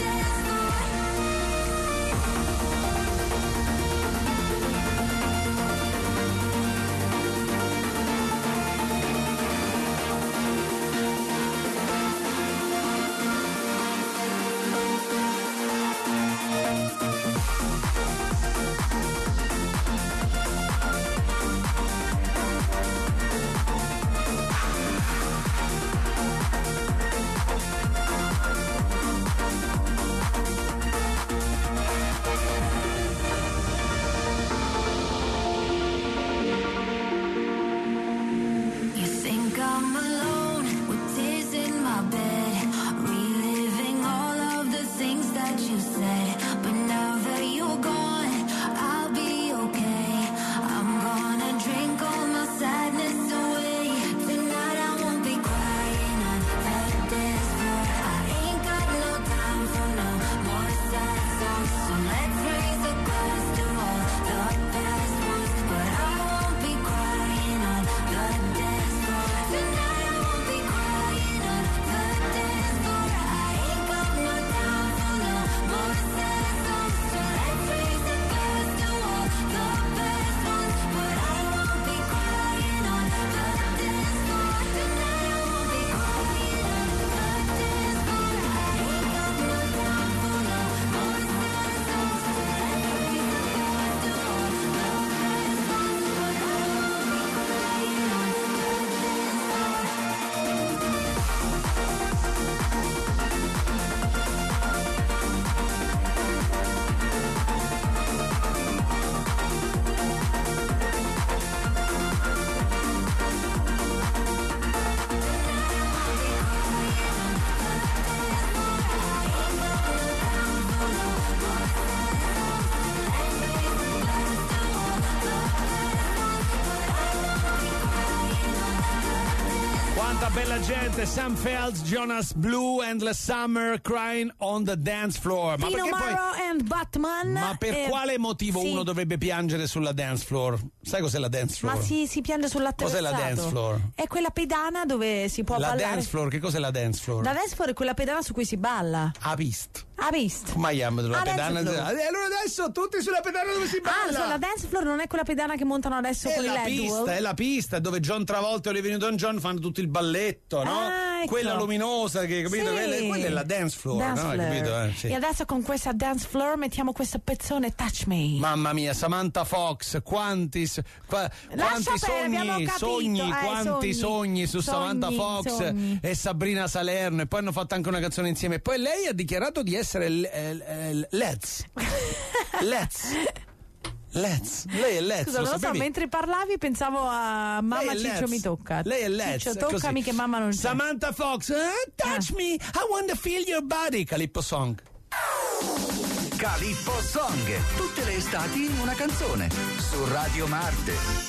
Quanta bella gente, Sam Felds, Jonas Blue, Endless Summer, Crying on the Dance Floor. Ma Tino perché poi, Marro and Batman. ma per eh, quale motivo sì. uno dovrebbe piangere sulla dance floor? Sai cos'è la dance floor? Ma si, si piange sull'atterrazzato. Cos'è la dance floor? È quella pedana dove si può La ballare. dance floor, che cos'è la dance floor? La dance floor è quella pedana su cui si balla. A pista. Ha visto? Ma io la Ah, pedana. dance floor. E allora adesso tutti sulla pedana dove si balla. Ah, so, la dance floor non è quella pedana che montano adesso È con i la L E D pista, World? è la pista dove John Travolta e Olivia Newton-John fanno tutto il balletto, no? Ah, ecco. Quella luminosa che, capito? Sì. Quella, quella è la dance floor, Dance no? floor. Capito? Eh, sì. E adesso con questa dance floor mettiamo questo pezzone Touch Me. Mamma mia, Samantha Fox, quanti, s- qua- quanti perdere, abbiamo sogni, capito, sogni, eh, quanti sogni. sogni su Sogni, Samantha Fox sogni. e Sabrina Salerno, e poi hanno fatto anche una canzone insieme. Poi lei ha dichiarato di essere l- l- l- Let's. Let's. Let's. Lei è Let's. Scusa, lo non lo so, sapevi? mentre parlavi pensavo a mamma Lei è Ciccio Let's. mi tocca. Lei è Let's. Ciccio, è toccami così. che mamma non c'è. Samantha Fox, eh, touch me, I want to feel your body. Calippo Song. Calippo Song, tutte le estati in una canzone, su Radio Marte.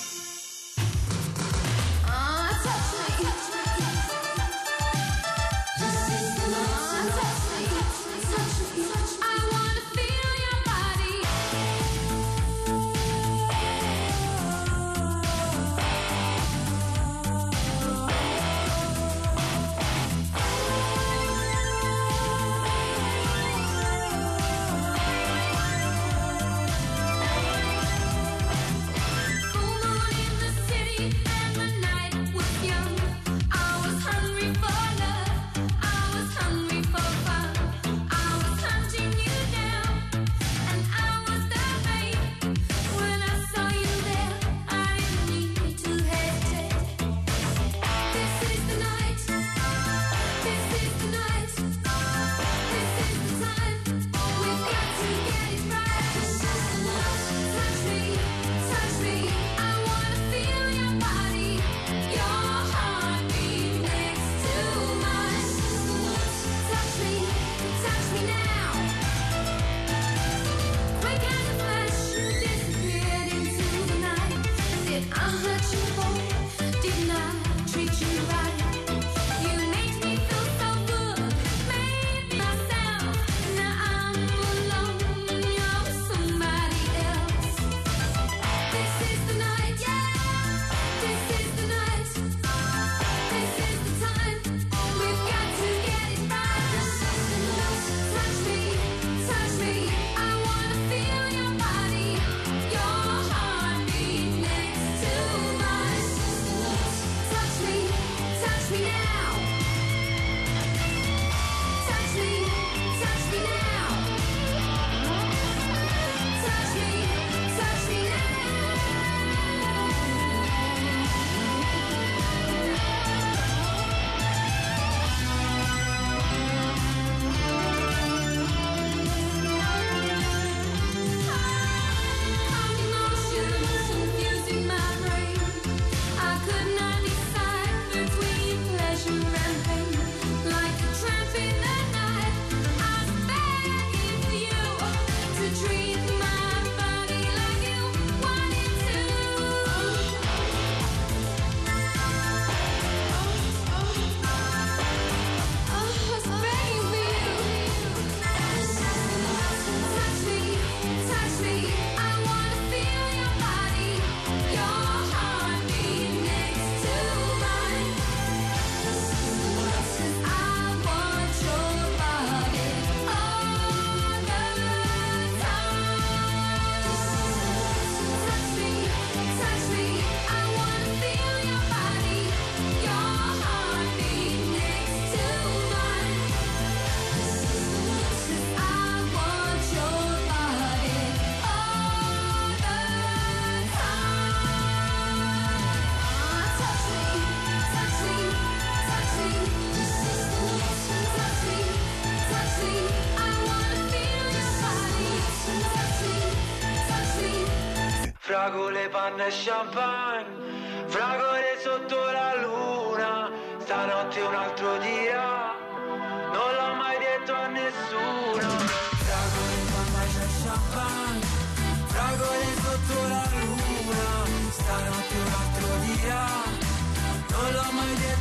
Fragole, panna e champagne, fragole sotto la luna, stanotte un altro dirà, non l'ho mai detto a nessuno. Fragole, panna e champagne, fragole sotto la luna, stanotte un altro dirà, non l'ho mai detto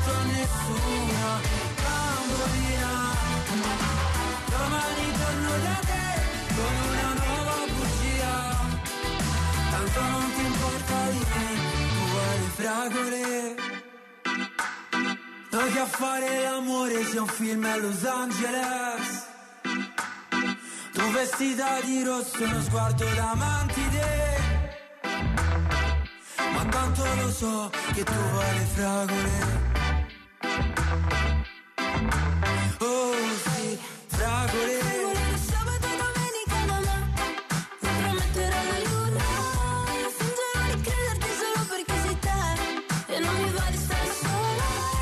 detto a nessuna, bambolina. Domani torno da te con una nuova bugia, tanto non ti importa di me, tu vuoi le fragole. Noi che a fare l'amore sia un film a Los Angeles, tu vestita di rosso, uno sguardo da mantide, ma tanto lo so che tu vuoi le fragole. Oh sì, fragole. Fragole sabato e domenica mamma, mi prometterò la luna, io fingerò di crederti solo perché sei te e non mi va di stare sola.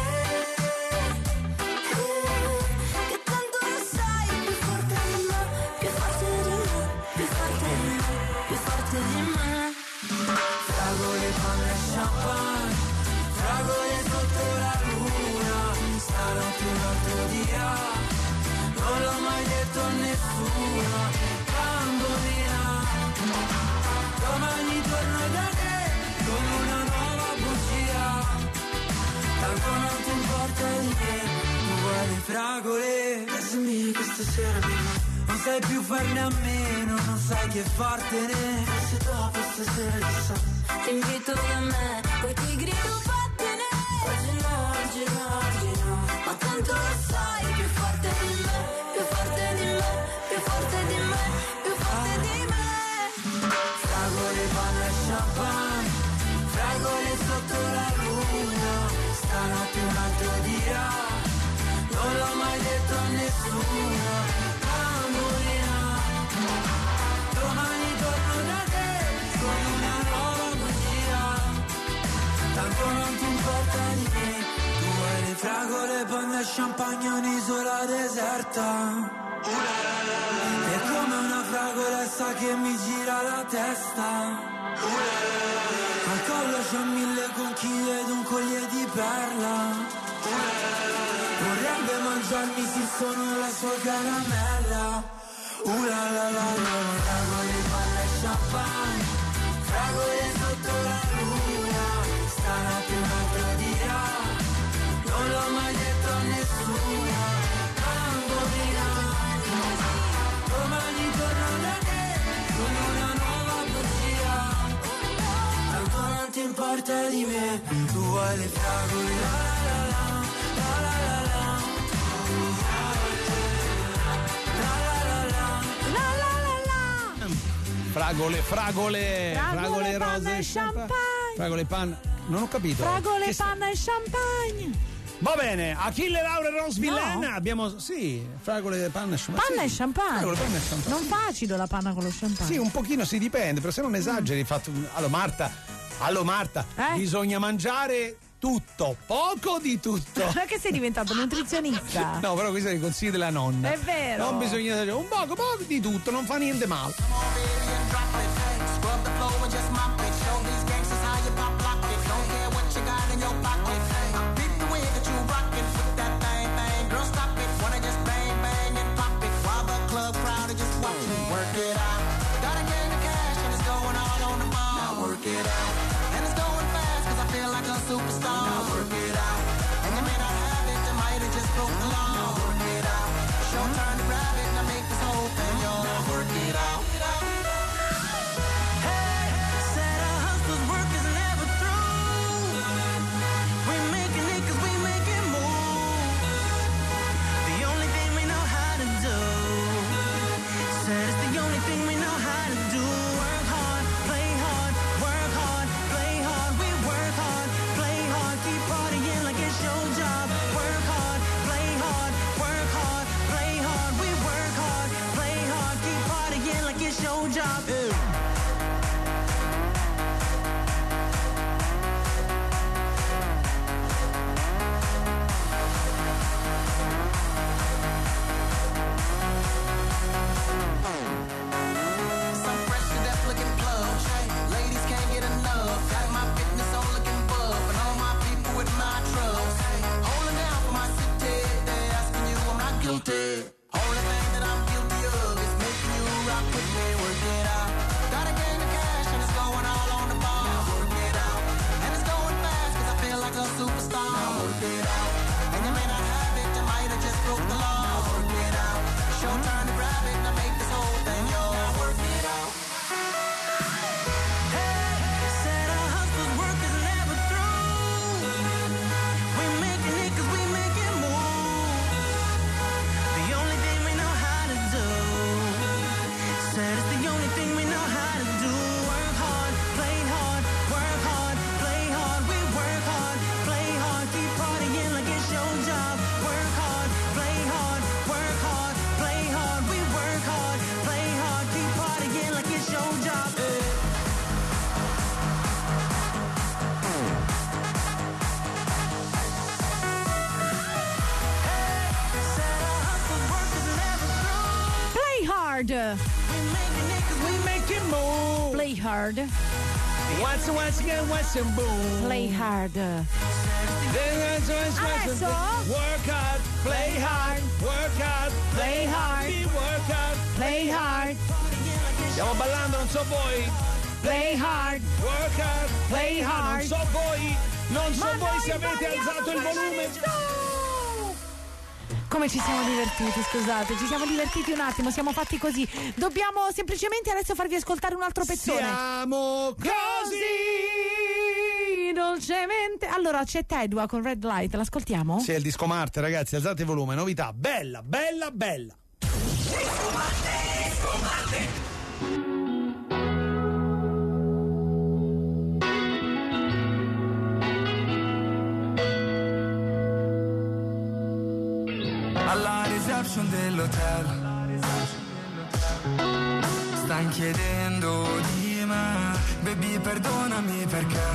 Che tanto lo sai, più forte di me, più forte di me, più forte di me, più forte di me. Fragole, panna e champagne, fragole sotto la luna, stanotte un altro dia, non l'ho mai detto a nessuno, bambolina. Domani torno da te con una nuova bugia, tanto non ti importa di me, tu vuoi le fragole. Casa mia questa sera non sai più farne a meno, non sai che fartene. Forse dopo stasera chissà, Ti invito da me, poi ti grido vattene. Oggi no, oggi no, oggi no, ma tanto lo sai, più forte di me, più forte di me, più forte di me, più forte di me. fragole, panna e champagne, fragole sotto la luna, stanotte un altro dia, non l'ho mai detto a nessuno, bambolina. Domani torno da te con una nuova bugia, tanto non ti importa di me, tu vuoi le fragole, panna e champagne, un'isola deserta. È come una fragolessa che mi gira la testa. Al collo c'ho mille conchiglie ed un collier di perla. Vorrebbe mangiarmi se sono la sua caramella. Uh la la la la. Fragole, panna e champagne, fragole sotto la luna, stanotte un altro dia, non l'ho mai detto a nessuno, bambolina. Domani torno da te con una nuova bugia, tanto non ti importa di me, tu vuoi le fragole. La la la la la la la La la la la. Fragole, fragole, Fragole, panna rose, e champagne. Fragole, panna. Non ho capito. Fragole, Che- panna e champagne. Va bene, Achille Laura e Rose Villain No. abbiamo. Sì, fragole, panna e champagne. Panna sì. e champagne. Fragole, panna e champagne. Non fa acido la panna con lo champagne. Sì, un pochino si dipende, però se non esageri, fatto. Allora, Marta, allora Marta, Eh? bisogna mangiare tutto, poco di tutto. Non è che sei diventato nutrizionista. No, però questo è il consiglio della nonna. È vero. Non bisogna esagerare, un poco, poco di tutto, non fa niente male. Scrub the floor and just mop it. Show these gangsters how you pop lock it. Don't care what you got in your pocket. I dig the way that you rock it. Flip that thing, thing. Girl, stop it. Wanna just bang, bang and pop it. While the club crowd is just watching. Work it out. Gotta get the cash and it's going all on the ball. Now work it out. And it's going fast cause I feel like a superstar. Now work it out. And you may not have it, you might have just broke the law. Now work it out. It's your turn to grab it. Now make this whole thing yours. Now work it out. Said our hustle's work is never through. We making it 'cause we make it move. The only thing we know how to do. Said it's the only thing we know how to do. Work hard, play hard, work hard, play hard. We work hard, play hard, keep partying like it's your job. Work hard, play hard, work hard, play hard. We work hard, play hard, keep partying like it's your job. Some fresh to death looking plug. Ladies can't get enough. Got my fitness on looking buff. And all my people with my trust. Holding down for my city. They asking you, I'm not guilty. Only thing that I'm guilty of is making you rock with me. Work it out. Gotta gain the cash and it's going all on the ball. Now work it out. And it's going fast 'cause I feel like a superstar. Now work it out. And you may not have it, you might have just broke the law. Now work it out. Show time to grab it, now make this whole thing yours. Now work it out. Hey, said our hustle's work is never through. We making it 'cause we make it move. The only thing we know how to do. Said it's the only thing we know how to do. Work hard, play hard, work hard, play hard. We work hard, play hard, keep partying like it's your job. Work hard, play hard, work hard, play hard. We work hard, play hard, keep partying like it's your job. Eh. Play hard. We make it move. Play hard. Once, once again, once and boom. Play hard. Adesso. Work hard, play hard, work hard, play hard, work hard, play hard. Stiamo ballando, non so voi. Play hard, work hard, play hard. Non so voi, non so Ma voi noi se avete balliamo alzato il volume. Come ci siamo divertiti, scusate, ci siamo divertiti un attimo, siamo fatti così. Dobbiamo semplicemente adesso farvi ascoltare un altro pezzone. Siamo così dolcemente. Allora c'è Tedua con Red Light, l'ascoltiamo? Sì, è il disco Marte, ragazzi, alzate il volume, novità, bella, bella, bella. Disco Marte, disco Marte. Alla reception dell'hotel stan chiedendo di me. Baby perdonami perché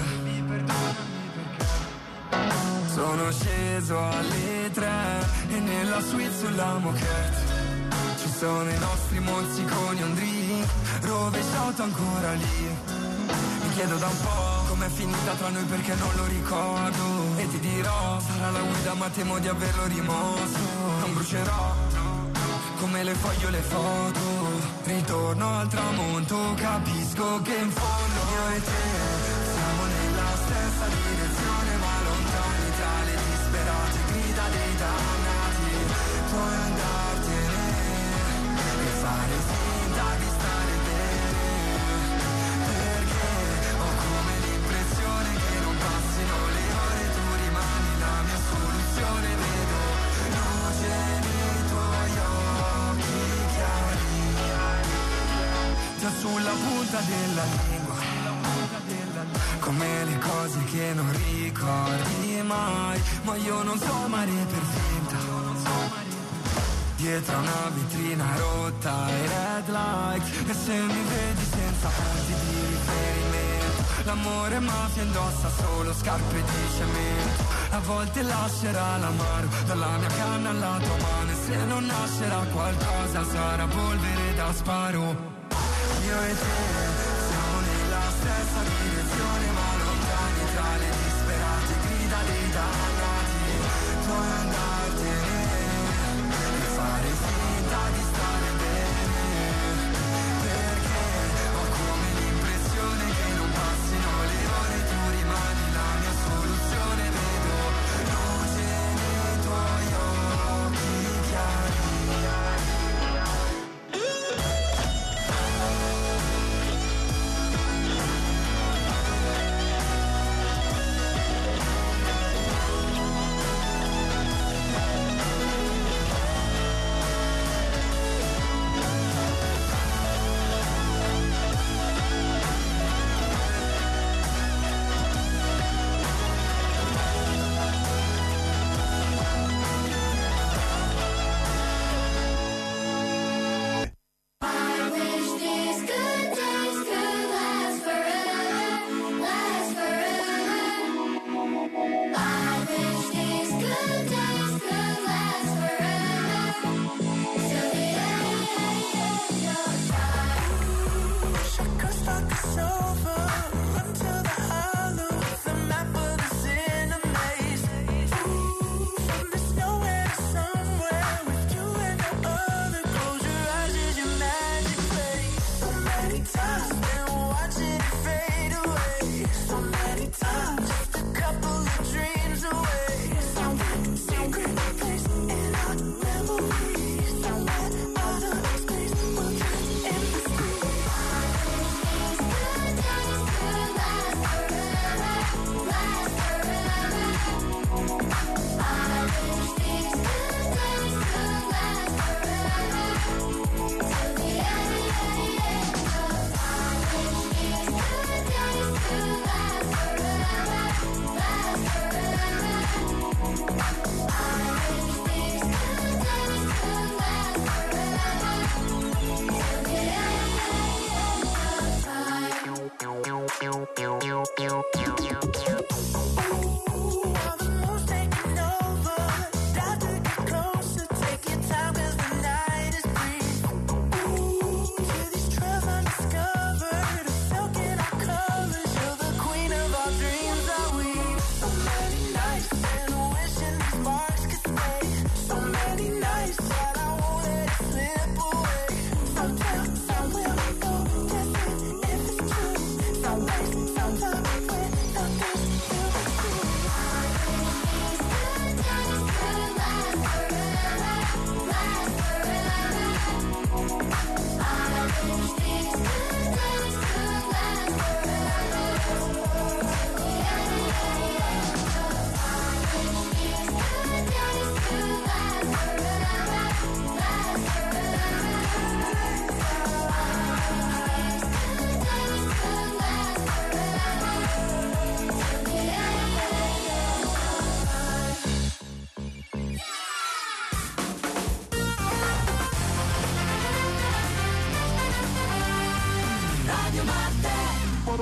sono sceso alle tre e nella suite sulla moquette ci sono i nostri mozziconi, un drink rovesciato ancora lì. Mi chiedo da un po' com'è finita tra noi perché non lo ricordo. E ti dirò, sarà la guida ma temo di averlo rimosso. Non brucerò come le foglio le foto. Ritorno al tramonto, capisco che in fondo io e te siamo nella stessa direzione ma lontani tra le disperate grida dei dannati. Puoi andartene e fare finta di stare bene, perché ho come l'impressione che non passino le ore, tu rimani la mia soluzione. Vedo luce nei tuoi occhi chiari, già sulla punta della lingua, come le cose che non ricordi mai. Ma io non so amare per finta, dietro a una vetrina rotta e red light. E se mi vedi senza punti di riferimento, l'amore mafia indossa solo scarpe di cemento. A volte lascerà l'amaro dalla mia canna alla tua mano, e se non nascerà qualcosa sarà polvere da sparo. Io e te siamo nella stessa direzione ma lontani tra le disperate grida dei dannati. Puoi andartene e fare finta di stare bene, perché ho come l'impressione che non passino le ore, tu rimani la mia soluzione. Vedo luce nei tuoi occhi chiari.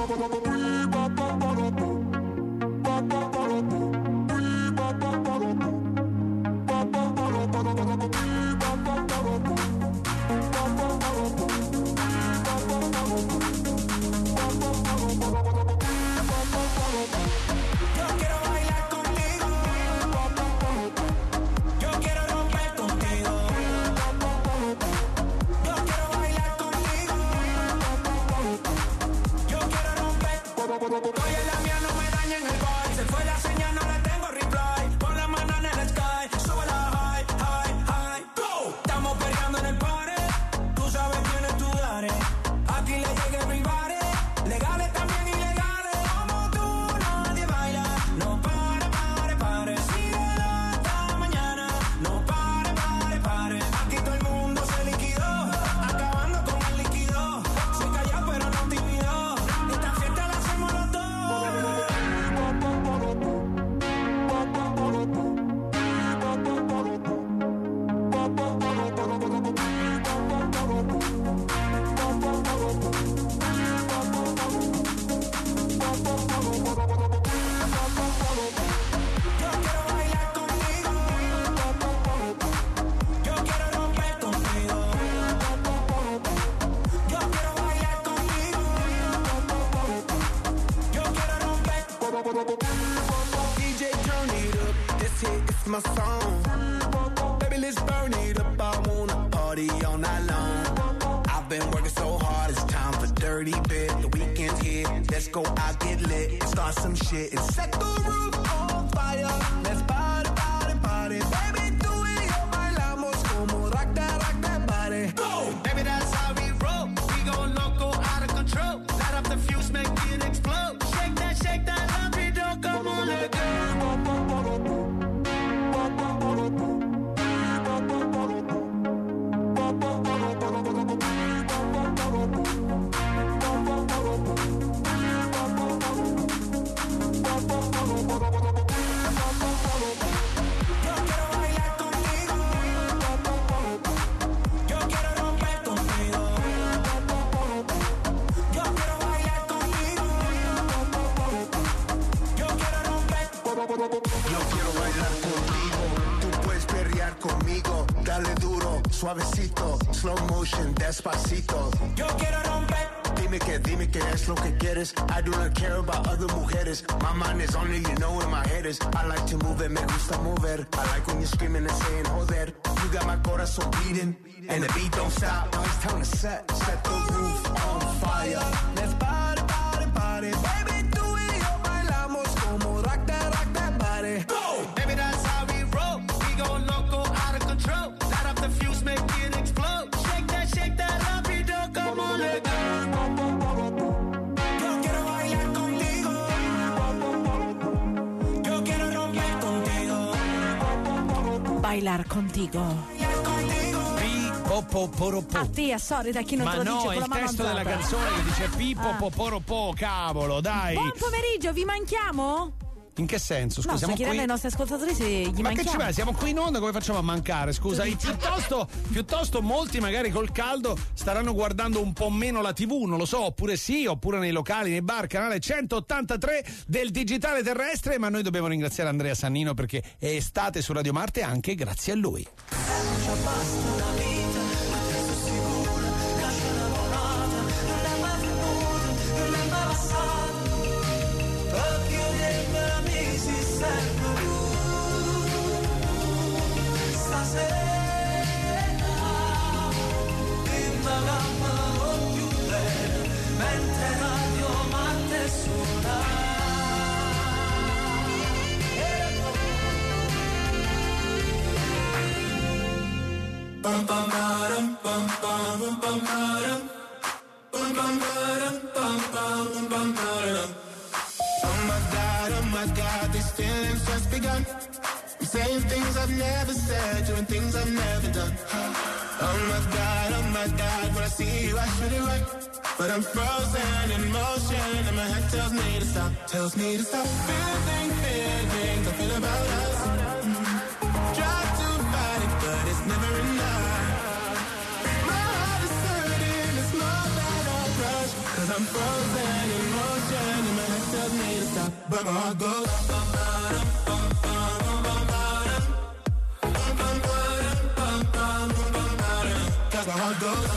My song, baby, let's burn it up. I wanna party all night long. I've been working so hard, it's time for dirty bit. The weekend's here, let's go out, get lit, and start some shit and set the roof on fire. Let's party, party, party, baby, do it, yo, bailamos como rock that, rock that body. Go, baby, that's how we roll. We go loco, out of control. Light up the fuse, make it explode. Shake that, shake that, rapido, come on, let go. Suavecito, slow motion, despacito. Yo quiero romper. Dime que, dime que es lo que quieres. I do not care about other mujeres. My mind is only, you know where my head is. I like to move it, me gusta mover. I like when you're screaming and saying, joder. You got my corazón beating, and the beat don't stop. Now it's time to set, set the roof on fire. Let's party, party, party. Baby, do it, yo, bailamos como rock that, rock that body. Go! Baby, that's how we roll. We go loco, out of control. Light up the fuse, make it explode. Shake that, shake that, rapido, come on, let go. Yo quiero bailar contigo. Yo quiero romper contigo. Bailar contigo. Po, po, po. A te, a solita, chi non Ma te lo no, dice è con il la mano testo alzata. della canzone che dice Pippo Ah. poporo po, cavolo, dai. Buon pomeriggio, vi manchiamo? In che senso? Scusa, No, sto siamo chiedendo qui. ai nostri ascoltatori se gli Ma che manchiamo. ci va? Siamo qui in onda, come facciamo a mancare? Scusa, Tu dici? piuttosto, piuttosto molti magari col caldo staranno guardando un po' meno la tivù, non lo so, oppure sì, oppure nei locali, nei bar, canale centottantatré del digitale terrestre, ma noi dobbiamo ringraziare Andrea Sannino perché è estate su Radio Marte anche grazie a lui. Bum bum bum bum bum bum bum bum bum bum bum bum bum. Oh my God, oh my God, these feelings just begun. I'm saying things I've never said, doing things I've never done. Oh my God, oh my God, when I see you I should it right, but I'm frozen in motion and my head tells me to stop, tells me to stop. Feeling, feelings I feel about us. Try to fight it, but it's never enough. My heart is hurting, it's more than a crush, 'cause I'm frozen in motion. but my heart goes. Cause my heart goes.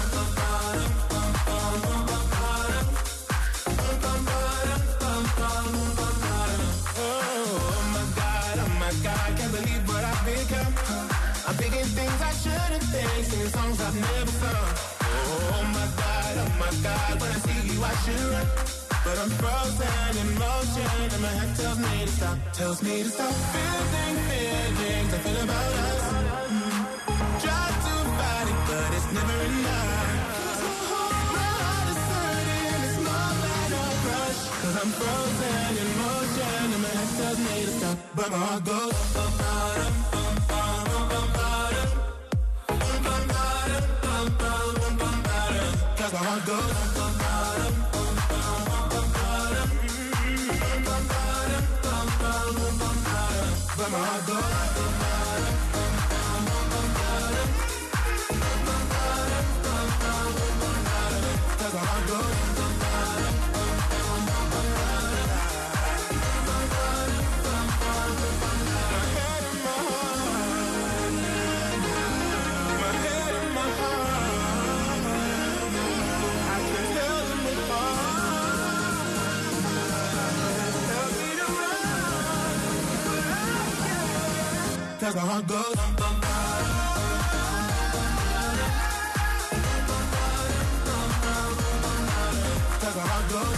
I'm thinking things I shouldn't think, singing songs I've never sung. Oh my God, oh my God, when I see you I should run, but I'm frozen in motion and my head tells me to stop, tells me to stop. Feeling feelings I feel about us. Try to fight it, but it's never enough. My heart is hurting, it's more than a crush. Cause I'm frozen in motion and my head tells me to stop, but my heart goes. Cause my heart goes. But my heart goes. Cause my heart goes. Cause my heart goes. Cause my heart goes.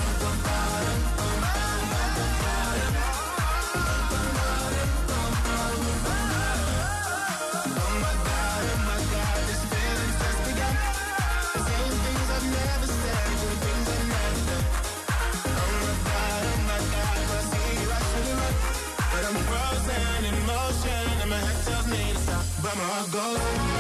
Oh my God, oh my God, this feeling's just begun. Saying things I've never said, doing things I've never done. Oh my God, oh my God, when I see you I should've run, but I'm frozen in motion. My head tells me to stop, but my heart goes.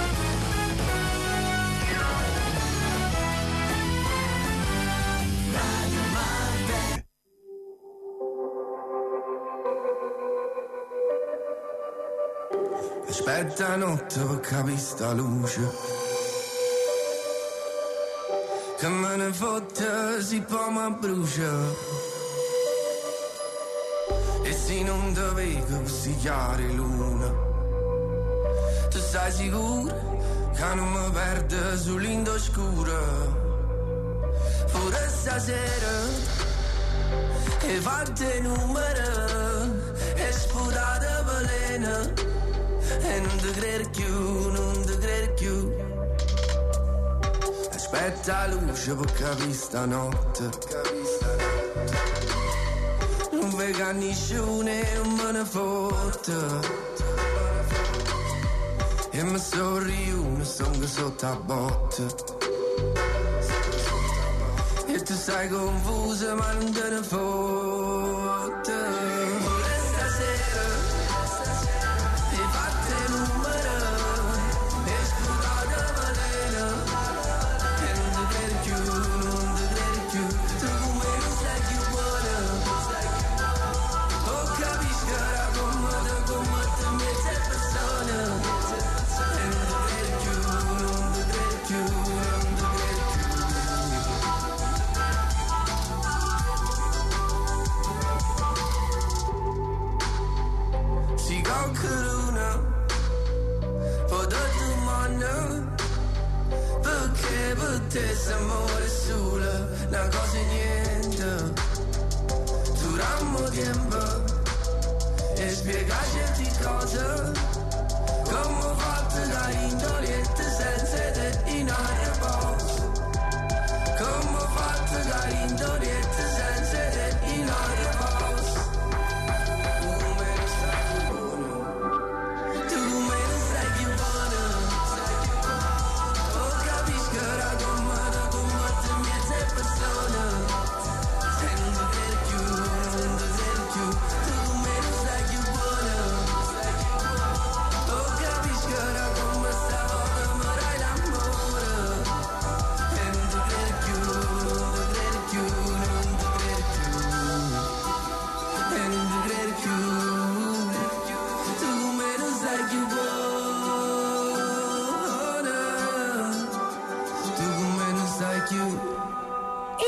Aspetta notte per capire sta luce, che me ne fotte si poi mi brucia. E se non te vedo così chiare luna, tu stai sicuro che non mi perde sull'indo scuro. Pure stasera e fatte numero e sputate veleno, e non ti credo più, non ti credo più. Aspetta la luce per capire stanotte, non vega nessuno e non me ne fotte. E mi sorriuno, sono sotto a botte. E tu stai confusa ma non te ne fotte. Pure stasera ti fatte numero e sputate veleno, e non ti credo più, non ti credo più. Tu come non sei più buona, o capisci che era come te, come te mette persone. Perché per te s'amore solo una cosa e niente, durammo tempo e spiega certe cose, come ho fatto da indoliente senza te in aria posto, come ho fatto da indoliente senza te in aria posto. Come non stai più buono, tu come non stai più buono.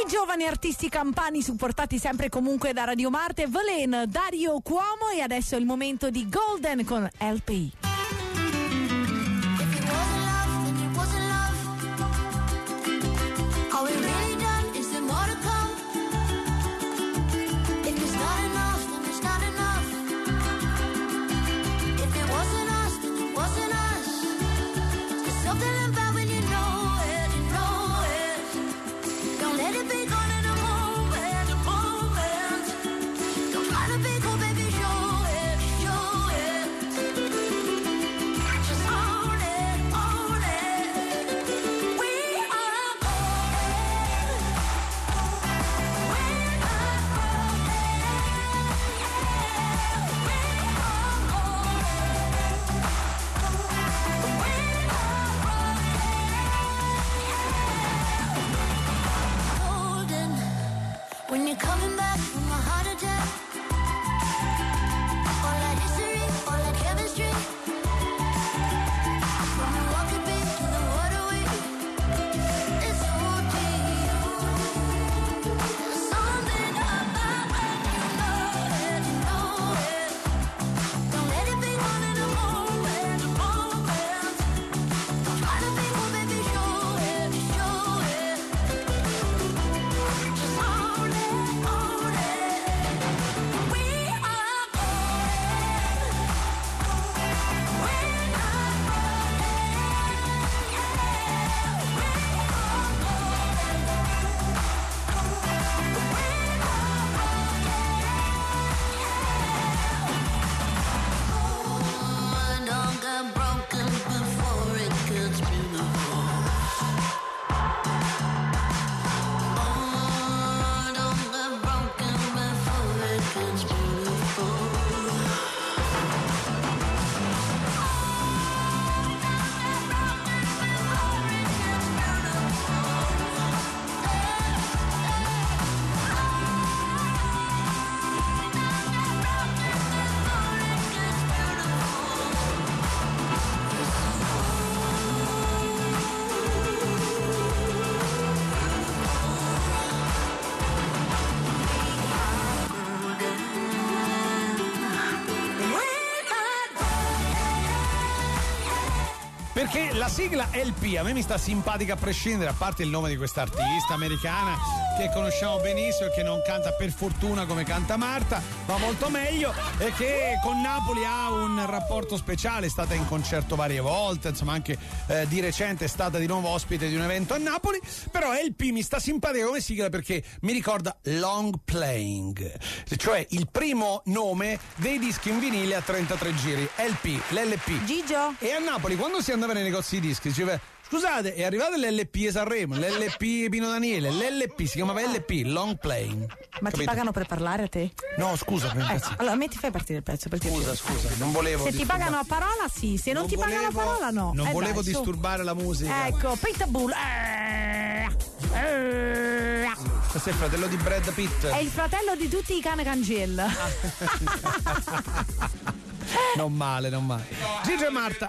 I giovani artisti campani supportati sempre e comunque da Radio Marte, Valen, Dario Cuomo, e adesso è il momento di Golden con L P. When you're coming back from a heart attack, all that history, all that chemistry, from the rocket beach to the waterway, it's so deep. Something about when you know it, you know it. Don't let it be gone in a moment, a moment. Try to be more, baby, show it, show it. Just hold it. Perché la sigla L P a me mi sta simpatica a prescindere, a parte il nome di questa artista americana che conosciamo benissimo e che non canta per fortuna come canta Marta, va molto meglio, e che con Napoli ha un rapporto speciale, è stata in concerto varie volte, insomma anche eh, di recente è stata di nuovo ospite di un evento a Napoli. Però L P mi sta simpatica come sigla perché mi ricorda Long Playing, cioè il primo nome dei dischi in vinile a trentatré giri, L P, l'L P. Gigio? E a Napoli quando si andava nei negozi di dischi diceva: scusate, è arrivato l'L P Sanremo, l'L P Pino Daniele, l'L P si chiamava L P, Long Playing. Ma capito? ti pagano per parlare a te? No, scusa, per Eh, allora metti, fai partire il pezzo per Scusa, scusa, non volevo Se ti disturbare. pagano a parola sì, se non, Non ti volevo- pagano a parola no. Non Eh, volevo dai, su. disturbare la musica. Ecco, Pitbull. Eh, eh, Questo è il fratello di Brad Pitt. è il fratello di tutti i cane Cangel. Non male, non male. Gigi e Marta.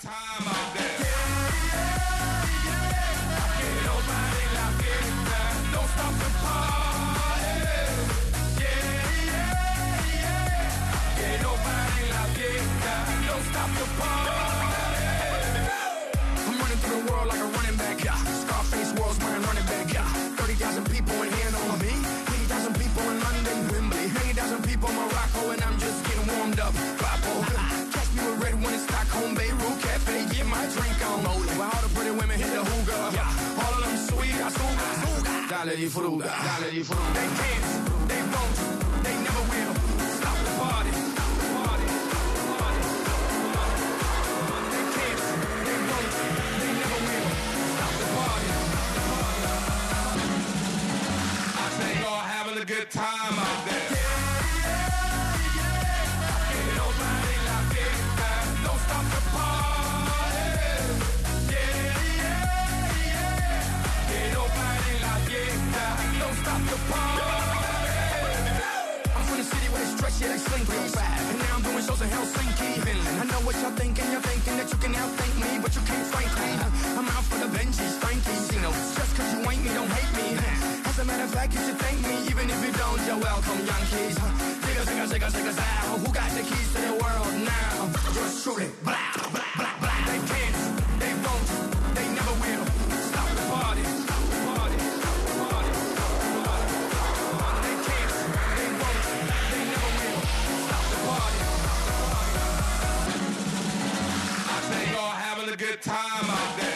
I'm running through the world like a running back, yeah. Scarface world's wearing running back, yeah. thirty thousand people in here know me. eighty thousand people in London, Wembley. eighty thousand people in Morocco, and I'm just getting warmed up. Papo, catch me with red one in Stockholm, Beirut Cafe, get my drink on. While all the pretty women hit the hookah, yeah. All of them sweet, I suga. Dale di fruta, dale di fruta. They can't, they won't, they never will. Stop the party. Having a good time out there. Don't stop the party. Yeah, yeah, yeah. Que no pare la fiesta. Don't stop the party. I'm from the city where they stretch, yeah, they sling real fast. like you to thank me, even if you don't, you're welcome, young kids. Zigga, zigga, zigga, zigga, zigga. Who got the keys to the world now? Just shoot it. Blah, blah, blah, blah. They can't, they won't, they never will. Stop the party, stop the party, stop the party, stop the party. They can't, they won't, they never will. Stop the party, stop the party. I say y'all having a good time out there.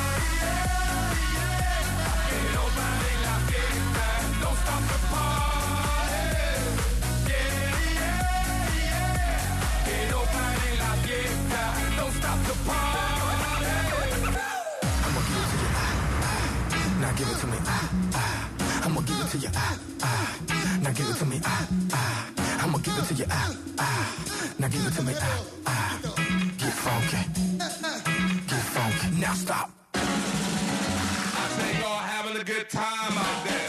Now give it to me, ah, ah. I'ma give it to you, ah, ah. Now give it to me, ah, ah. I'ma give it to you, ah, ah. Now give it to me, ah, ah. Get funky, get funky. Now stop. I say y'all having a good time out there.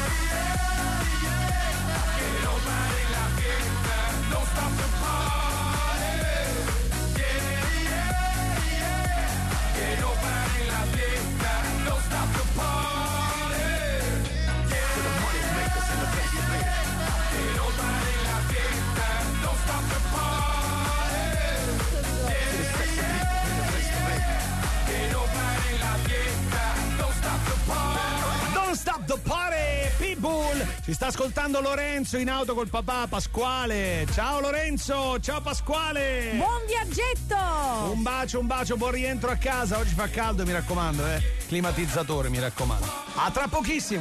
Don't stop the party. Yeah, yeah, yeah. Que no pare la fiesta. Don't stop the party. Yeah. To the money makers and the best of it. Que no pare la fiesta. Don't stop the party. Yeah. To the sexy people and the best of it. Que no pare la fiesta. Don't stop the party. Don't stop the party, Pitbull. Ci sta ascoltando Lorenzo in auto col papà Pasquale. Ciao Lorenzo, ciao Pasquale. Buon viaggetto. Un bacio, un bacio, buon rientro a casa. Oggi fa caldo, mi raccomando, eh. Climatizzatore, mi raccomando. A tra pochissimo.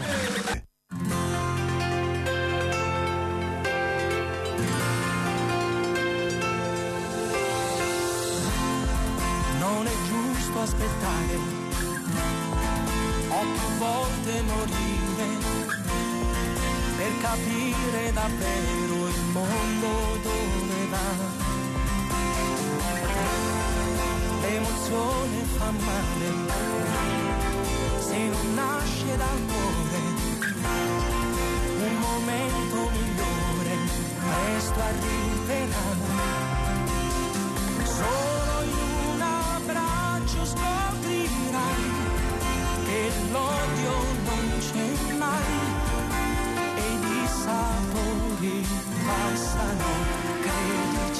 Non è giusto aspettare, ho più volte morire per capire davvero il mondo dove va. L'emozione fa male se non nasce dal cuore. Un momento migliore presto arriverà. Solo in un abbraccio scoprirai che l'odio non c'è mai e i sapori passano, credici.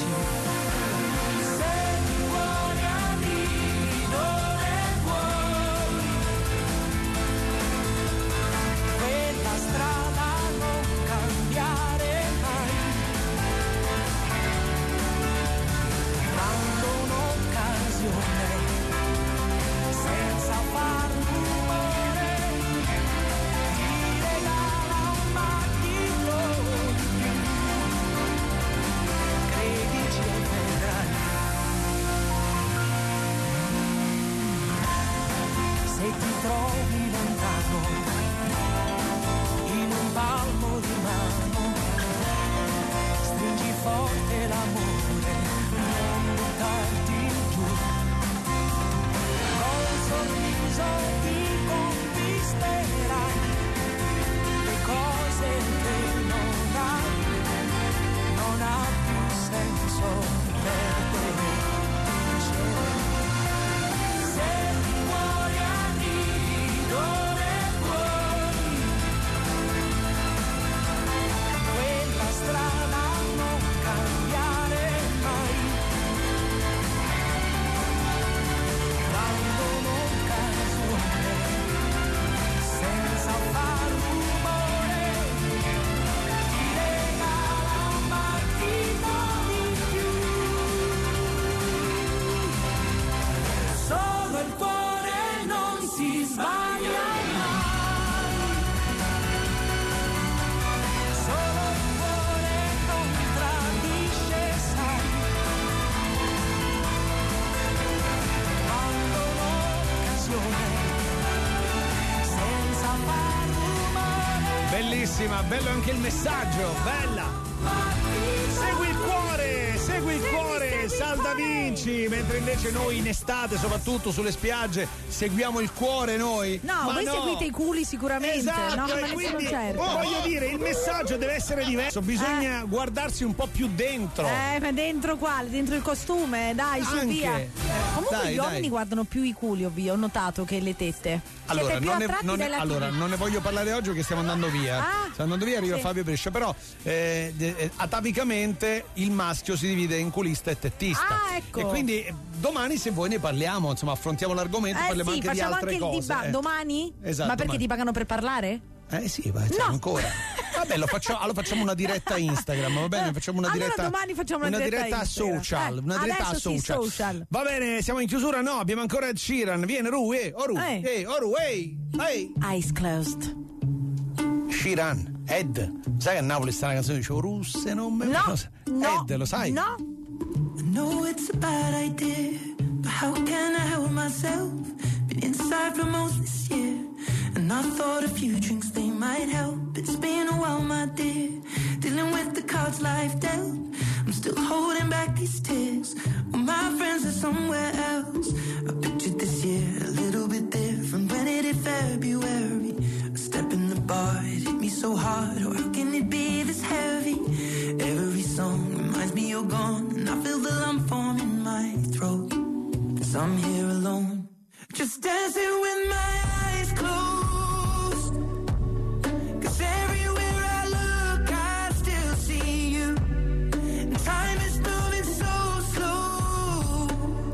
Se ti vuoi arrivi dove vuoi, quella strada non cambiare mai. Dando un'occasione senza far rumore, ti regala un battito di più. Credici e vedrai. Se ti trovi lontano, in un palmo di mano, stringi forte l'amore, non buttarti giù. Col sorriso ti conquisterai le cose che non hai, non ha più senso perdere. Se ti vuoi arrivi dove vuoi, quella strada non cambiare mai. Dando un'occasione senza far rumore, ti regala un battito di più. Solo il cuore non si sbaglia mai. Solo il cuore non tradisce, sai. Quando l'occasione senza far rumore. Bellissima, bello anche il messaggio, bella. Segui il cuore, segui il cuore, Salda Vinci, mentre invece noi in estate, soprattutto sulle spiagge, seguiamo il cuore noi. No, ma voi no. seguite i culi sicuramente. Esatto, no, e ma ne quindi, sono certa. oh, voglio dire, il messaggio deve essere diverso, bisogna Eh. guardarsi un po' più dentro. Eh, ma dentro quale? Dentro il costume? Dai, su Anche. via. Eh, Comunque dai, gli dai. uomini guardano più i culi, ovvio, ho notato, che le tette. Allora Siete più non, ne, attratti non ne- dai lati- allora, non ne voglio parlare oggi perché stiamo andando via. Ah, stiamo andando via, arriva sì. Fabio Brescia, però eh, eh, atavicamente il maschio si divide in culista e tettista. Ah, ecco. E quindi eh, domani, se vuoi, ne parliamo, insomma, affrontiamo l'argomento, Eh parliamo sì, anche di facciamo altre anche il cose. dibattito. eh. Domani? Esatto, Ma perché domani. ti pagano per parlare? Eh sì, vai, no. ancora. Vabbè, lo facciamo, allora facciamo una diretta Instagram, va bene? Facciamo una Allora diretta. domani facciamo una diretta Instagram. social. Eh, una diretta adesso sì, social. social. Va bene, siamo in chiusura, no, abbiamo ancora Ed Sheeran. Viene Ru, eh, Oru, Eh. eh, Oru, ehi, ehi. Eyes closed. Sheeran, Ed. Sai che a Napoli sta una canzone che dice "Oh, russe non me No, no, Ed, lo sai? No. I know it's a bad idea, but how can I help myself? Been inside for most this year, and I thought a few drinks they might help. It's been a while, my dear, dealing with the cards life dealt. I'm still holding back these tears, well, my friends are somewhere else. I pictured this year a little bit different when it hit February. A step in the bar, it hit me so hard, or how can it be this heavy? Every song reminds me you're gone, and I feel the lump form in my throat. 'Cause I'm here alone, just dancing with my eyes closed. 'Cause everywhere I look, I still see you. And time is moving so slow,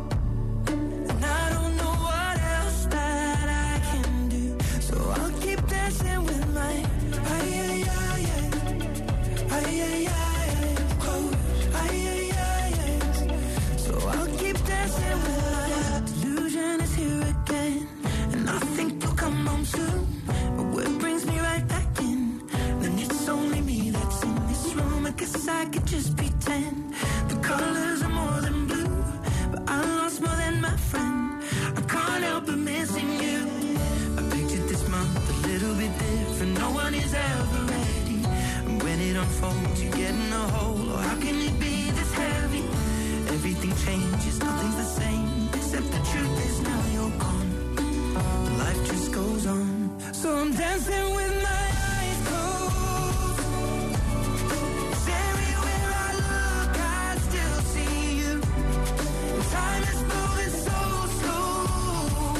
and I don't know what else that I can do. So I'll keep dancing with my ay ay ay ay ay ay ay close ay ay ay ay. So I'll keep dancing with my delusion is here again, and I think you'll come home soon. But what brings me right back in? Then it's only me that's in this room. I guess I could just pretend the colors are more than blue, but I lost more than my friend. I can't help but missing you. I pictured this month a little bit different. No one is ever ready, and when it unfolds, you get in a hole. Or how can it be this heavy? Everything changes, nothing's the same, except the truth is now you're gone. Life just goes on, so I'm dancing with my eyes closed. 'Cause everywhere I look, I still see you. And time is moving so slow,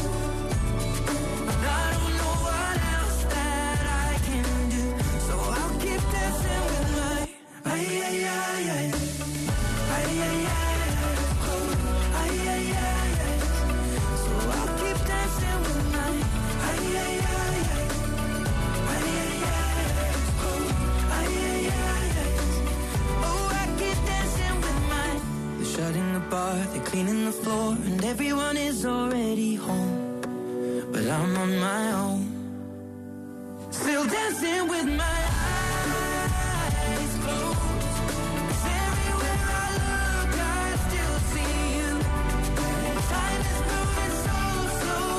and I don't know what else that I can do. So I'll keep dancing with my ay ay ay ay ay ay ay close ay ay ay ay. So I'll keep dancing with my ay ay ay ay ay ay ay close ay ay ay ay. Oh, I keep dancing with my. They're shutting the bar, they're cleaning the floor, and everyone is already home, but I'm on my own, still dancing with my eyes closed. 'Cause everywhere I look, I still see you. Time is moving so slow,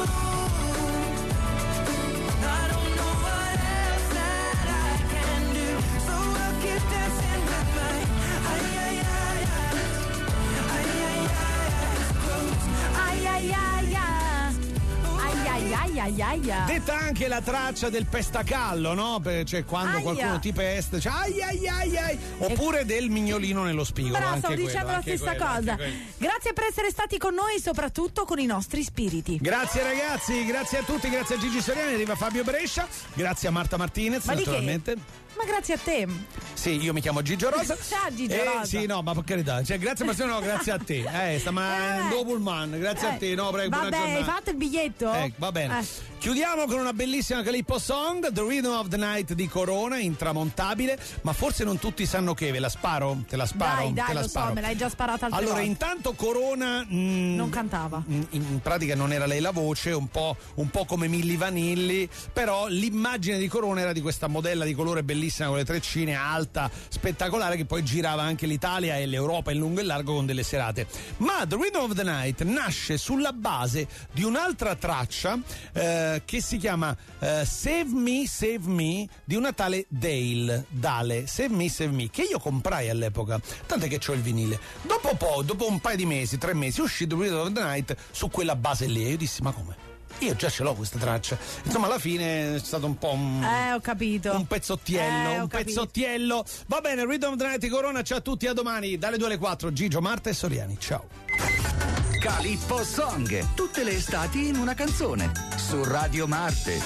I don't know what else that I can do. So I'll keep dancing with my ay ay ay ay ay ay ay close Ai ai ai ai. Ai ai ai ai ai ai. Detta anche la traccia del pestacallo, no? Per- Cioè quando Aia. qualcuno ti pesta, cioè ai ai ai ai. Oppure del mignolino nello spigolo. Bravo, anche stavo quello, dicendo la anche stessa quello, cosa. anche quello. Grazie per essere stati con noi, soprattutto con i nostri spiriti. Grazie ragazzi, grazie a tutti, grazie a Gigi Soriani, arriva Fabio Brescia, grazie a Marta Martinez, Ma di che? naturalmente. Ma grazie a te. Sì, io mi chiamo Gigio Rosa. Ciao, Gigio Eh, Rosa. Sì, no, ma per carità, cioè, grazie Martino, no, grazie a te. Eh, stiamo Eh, dopo il man, grazie a eh, te, no, prego, buona Vabbè, hai giornata. fatto il biglietto? Eh, va bene. Eh. Chiudiamo con una bellissima Calippo Song, The Rhythm of the Night di Corona, intramontabile, ma forse non tutti sanno che, ve la sparo? Te la sparo? Dai, dai, te la lo sparo. so, me l'hai già sparata altre Allora, volte. intanto Corona mh, Non cantava. mh, in pratica non era lei la voce, un po', un po' come Milli Vanilli, però l'immagine di Corona era di questa modella di colore bellissima con le treccine, alta, spettacolare, che poi girava anche l'Italia e l'Europa in lungo e largo con delle serate. Ma The Rhythm of the Night nasce sulla base di un'altra traccia eh, eh, che si chiama eh, Save Me, Save Me di una tale Dale, Dale, Save Me, Save Me, che io comprai all'epoca, tant'è che c'ho il vinile. Dopo poi, dopo un paio di mesi, tre mesi, è uscito Rhythm of the Night su quella base lì e io dissi ma come? Io già ce l'ho questa traccia. Insomma, alla fine è stato un po' un, eh, ho capito. un pezzottiello, eh, un pezzottiello. Va bene, Rhythm of the Night di Corona, ciao a tutti, a domani dalle due alle quattro. Gigio, Marta e Soriani, ciao. Calippo Song, tutte le estati in una canzone, su Radio Marte.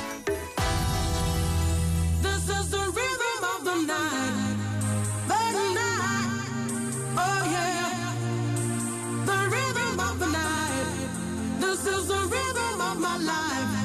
This is the rhythm of the night, the night, oh yeah, the rhythm of the night, this is the rhythm of my life.